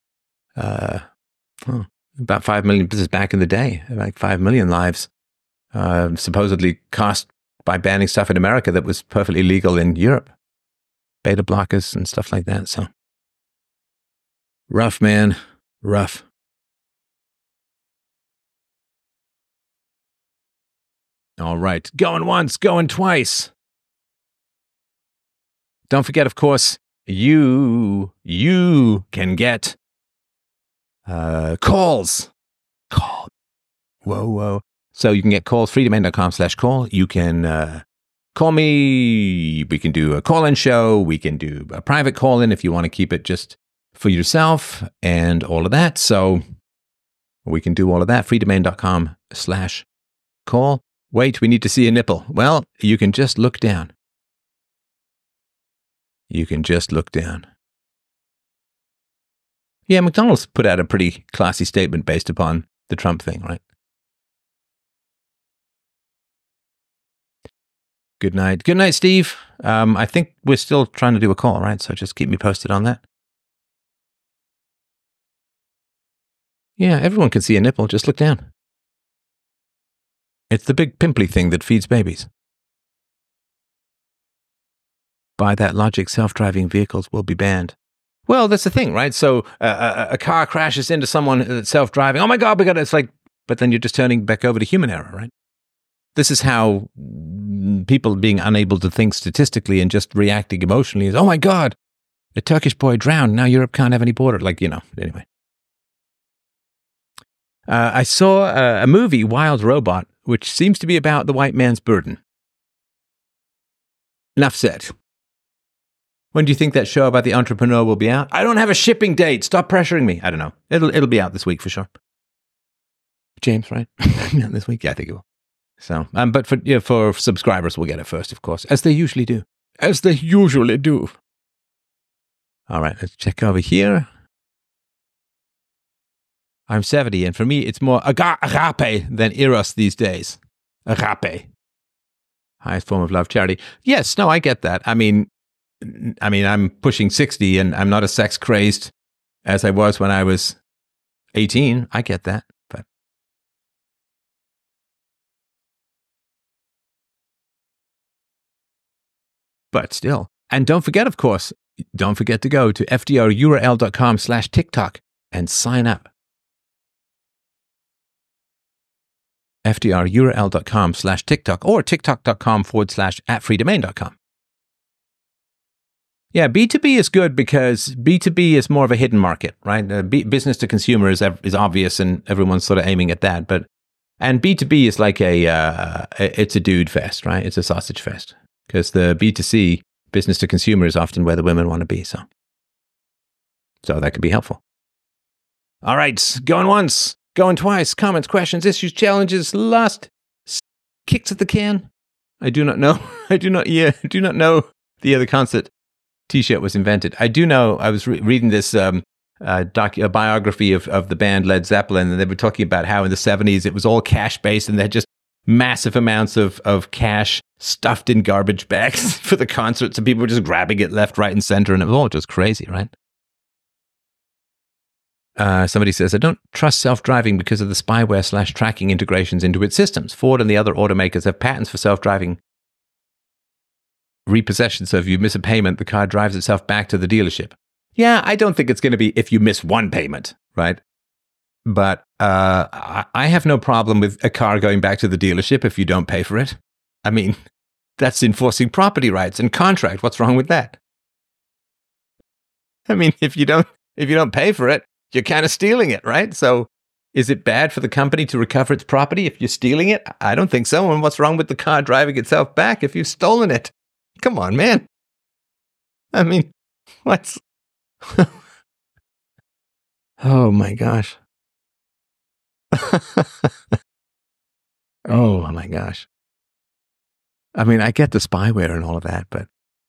About 5 million. This is back in the day. Like 5 million lives supposedly cost by banning stuff in America that was perfectly legal in Europe. Beta blockers and stuff like that. So rough, man. Rough. All right. Going once, going twice. Don't forget, of course, you can get calls. Call. Whoa. So you can get calls, freedomain.com/call. You can call me. We can do a call-in show. We can do a private call-in if you want to keep it just for yourself and all of that. So we can do all of that. freedomain.com/call. Wait, we need to see a nipple. Well, you can just look down. You can just look down. Yeah, McDonald's put out a pretty classy statement based upon the Trump thing, right? Good night. Good night, Steve. I think we're still trying to do a call, right? So just keep me posted on that. Yeah, everyone can see a nipple. Just look down. It's the big pimply thing that feeds babies. By that logic, self-driving vehicles will be banned. Well, that's the thing, right? So a car crashes into someone that's self-driving. Oh my God, it's like, but then you're just turning back over to human error, right? This is how people being unable to think statistically and just reacting emotionally is, oh my God, a Turkish boy drowned. Now Europe can't have any border. Like, anyway. I saw a movie, Wild Robot, which seems to be about the white man's burden. Enough said. When do you think that show about the entrepreneur will be out? I don't have a shipping date. Stop pressuring me. I don't know. It'll be out this week for sure. James, right? This week? Yeah, I think it will. So, but for subscribers, we'll get it first, of course, as they usually do. As they usually do. All right, let's check over here. I'm 70, and for me, it's more agape than eros these days. Agape. Highest form of love, charity. Yes, no, I get that. I mean, I'm pushing 60, and I'm not as sex-crazed as I was when I was 18. I get that, but still. And don't forget, of course, don't forget to go to fdrurl.com/TikTok and sign up. fdrurl.com/TikTok or tiktok.com/@freedomain.com. Yeah, B2B is good because B2B is more of a hidden market, right? Business to consumer is obvious and everyone's sort of aiming at that. And B2B is like it's a dude fest, right? It's a sausage fest because the B2C, business to consumer, is often where the women want to be. So that could be helpful. All right, going once, Going twice. Comments, questions, issues, challenges, lust, kicks at the can. I do not know. I do not know the other concert T-shirt was invented. I do know. I was reading this a biography of the band Led Zeppelin, and they were talking about how in the 70s it was all cash based, and they had just massive amounts of cash stuffed in garbage bags for the concerts, and people were just grabbing it left, right, and center, and it was all just crazy, right? Somebody says, I don't trust self-driving because of the spyware / tracking integrations into its systems. Ford and the other automakers have patents for self-driving repossession, so if you miss a payment, the car drives itself back to the dealership. Yeah, I don't think it's going to be if you miss one payment, right? But I have no problem with a car going back to the dealership if you don't pay for it. I mean, that's enforcing property rights and contract. What's wrong with that? I mean, if you don't pay for it, you're kind of stealing it, right? So is it bad for the company to recover its property if you're stealing it? I don't think so. And what's wrong with the car driving itself back if you've stolen it? Come on, man. I mean, what's... Oh, my gosh. Oh, my gosh. I mean, I get the spyware and all of that, but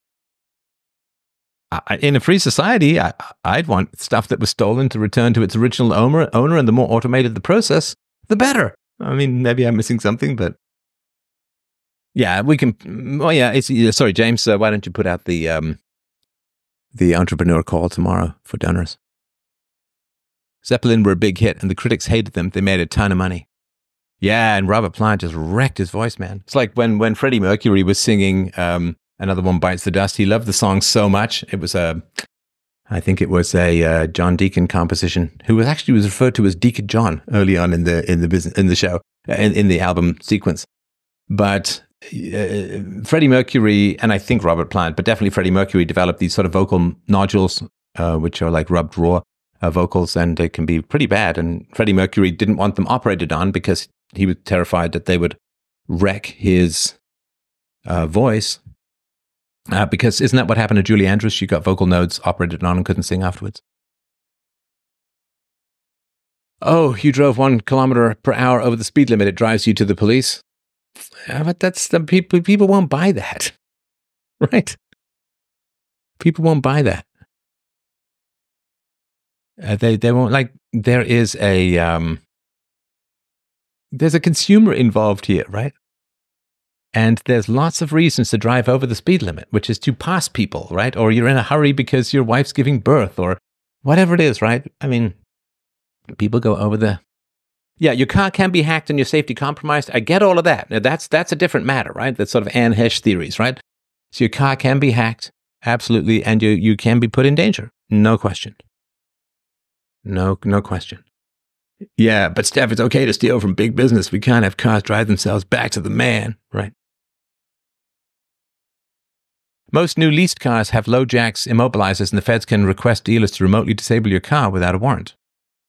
in a free society, I'd want stuff that was stolen to return to its original owner, and the more automated the process, the better. I mean, maybe I'm missing something, but yeah, we can. Well, yeah. Sorry, James. Why don't you put out the entrepreneur call tomorrow for donors? Zeppelin were a big hit, and the critics hated them. They made a ton of money. Yeah, and Robert Plant just wrecked his voice, man. It's like when Freddie Mercury was singing Another One Bites the Dust. He loved the song so much. It was I think it was a John Deacon composition, who was referred to as Deacon John early on in the show, in the album sequence. But Freddie Mercury, and I think Robert Plant, but definitely Freddie Mercury, developed these sort of vocal nodules, which are like rubbed raw vocals, and they can be pretty bad. And Freddie Mercury didn't want them operated on because he was terrified that they would wreck his voice. Because isn't that what happened to Julie Andrews? She got vocal nodes operated on and couldn't sing afterwards. Oh, you drove 1 kilometer per hour over the speed limit. It drives you to the police. But that's the people won't buy that, right? People won't buy that. They won't. Like, there's a consumer involved here, right? And there's lots of reasons to drive over the speed limit, which is to pass people, right? Or you're in a hurry because your wife's giving birth, or whatever it is, right? I mean, people go over the... Yeah, your car can be hacked and your safety compromised. I get all of that. Now, that's a different matter, right? That's sort of Anne Hesh theories, right? So your car can be hacked, absolutely, and you can be put in danger. No question. No question. Yeah, but Steph, it's okay to steal from big business. We can't have cars drive themselves back to the man, right? Most new leased cars have low jacks immobilizers, and the feds can request dealers to remotely disable your car without a warrant.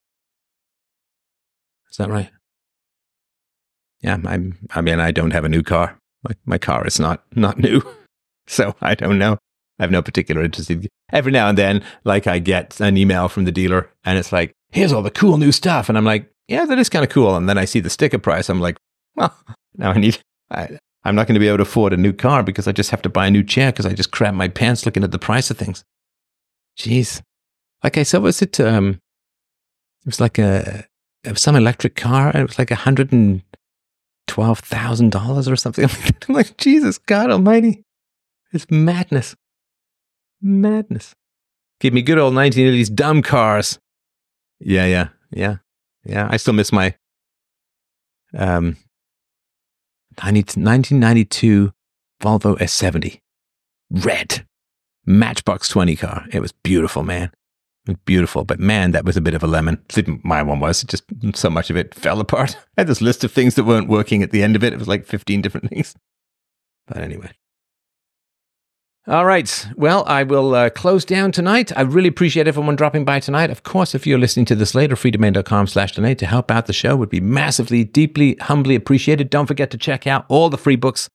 Is that right? Yeah, I mean, I don't have a new car. My car is not new, so I don't know. I have no particular interest. Every now and then, like, I get an email from the dealer, and it's like, here's all the cool new stuff. And I'm like, yeah, that is kind of cool. And then I see the sticker price. I'm like, well, now I'm not going to be able to afford a new car because I just have to buy a new chair because I just crap my pants looking at the price of things. Jeez. Okay, so was it, it was like some electric car, and it was like $112,000 or something like that. I'm like, Jesus, God almighty. It's madness. Madness. Give me good old 1980s dumb cars. Yeah. I still miss my 1992 Volvo S70. Red. Matchbox 20 car. It was beautiful, man. It was beautiful. But man, that was a bit of a lemon. My one was. Just so much of it fell apart. I had this list of things that weren't working at the end of it. It was like 15 different things. But anyway. All right. Well, I will close down tonight. I really appreciate everyone dropping by tonight. Of course, if you're listening to this later, freedomain.com/donate to help out the show would be massively, deeply, humbly appreciated. Don't forget to check out all the free books,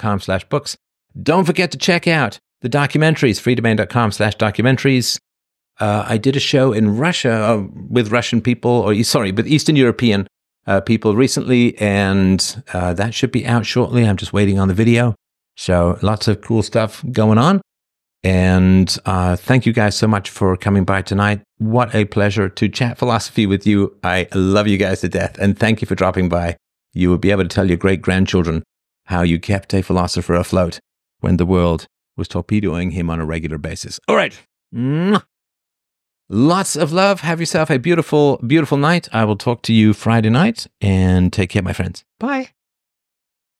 freedomain.com/books. Don't forget to check out the documentaries, freedomain.com/documentaries. I did a show in Russia with Russian people, with Eastern European people recently, and that should be out shortly. I'm just waiting on the video. So lots of cool stuff going on. And thank you guys so much for coming by tonight. What a pleasure to chat philosophy with you. I love you guys to death. And thank you for dropping by. You will be able to tell your great-grandchildren how you kept a philosopher afloat when the world was torpedoing him on a regular basis. All right. Lots of love. Have yourself a beautiful, beautiful night. I will talk to you Friday night, and take care, my friends. Bye.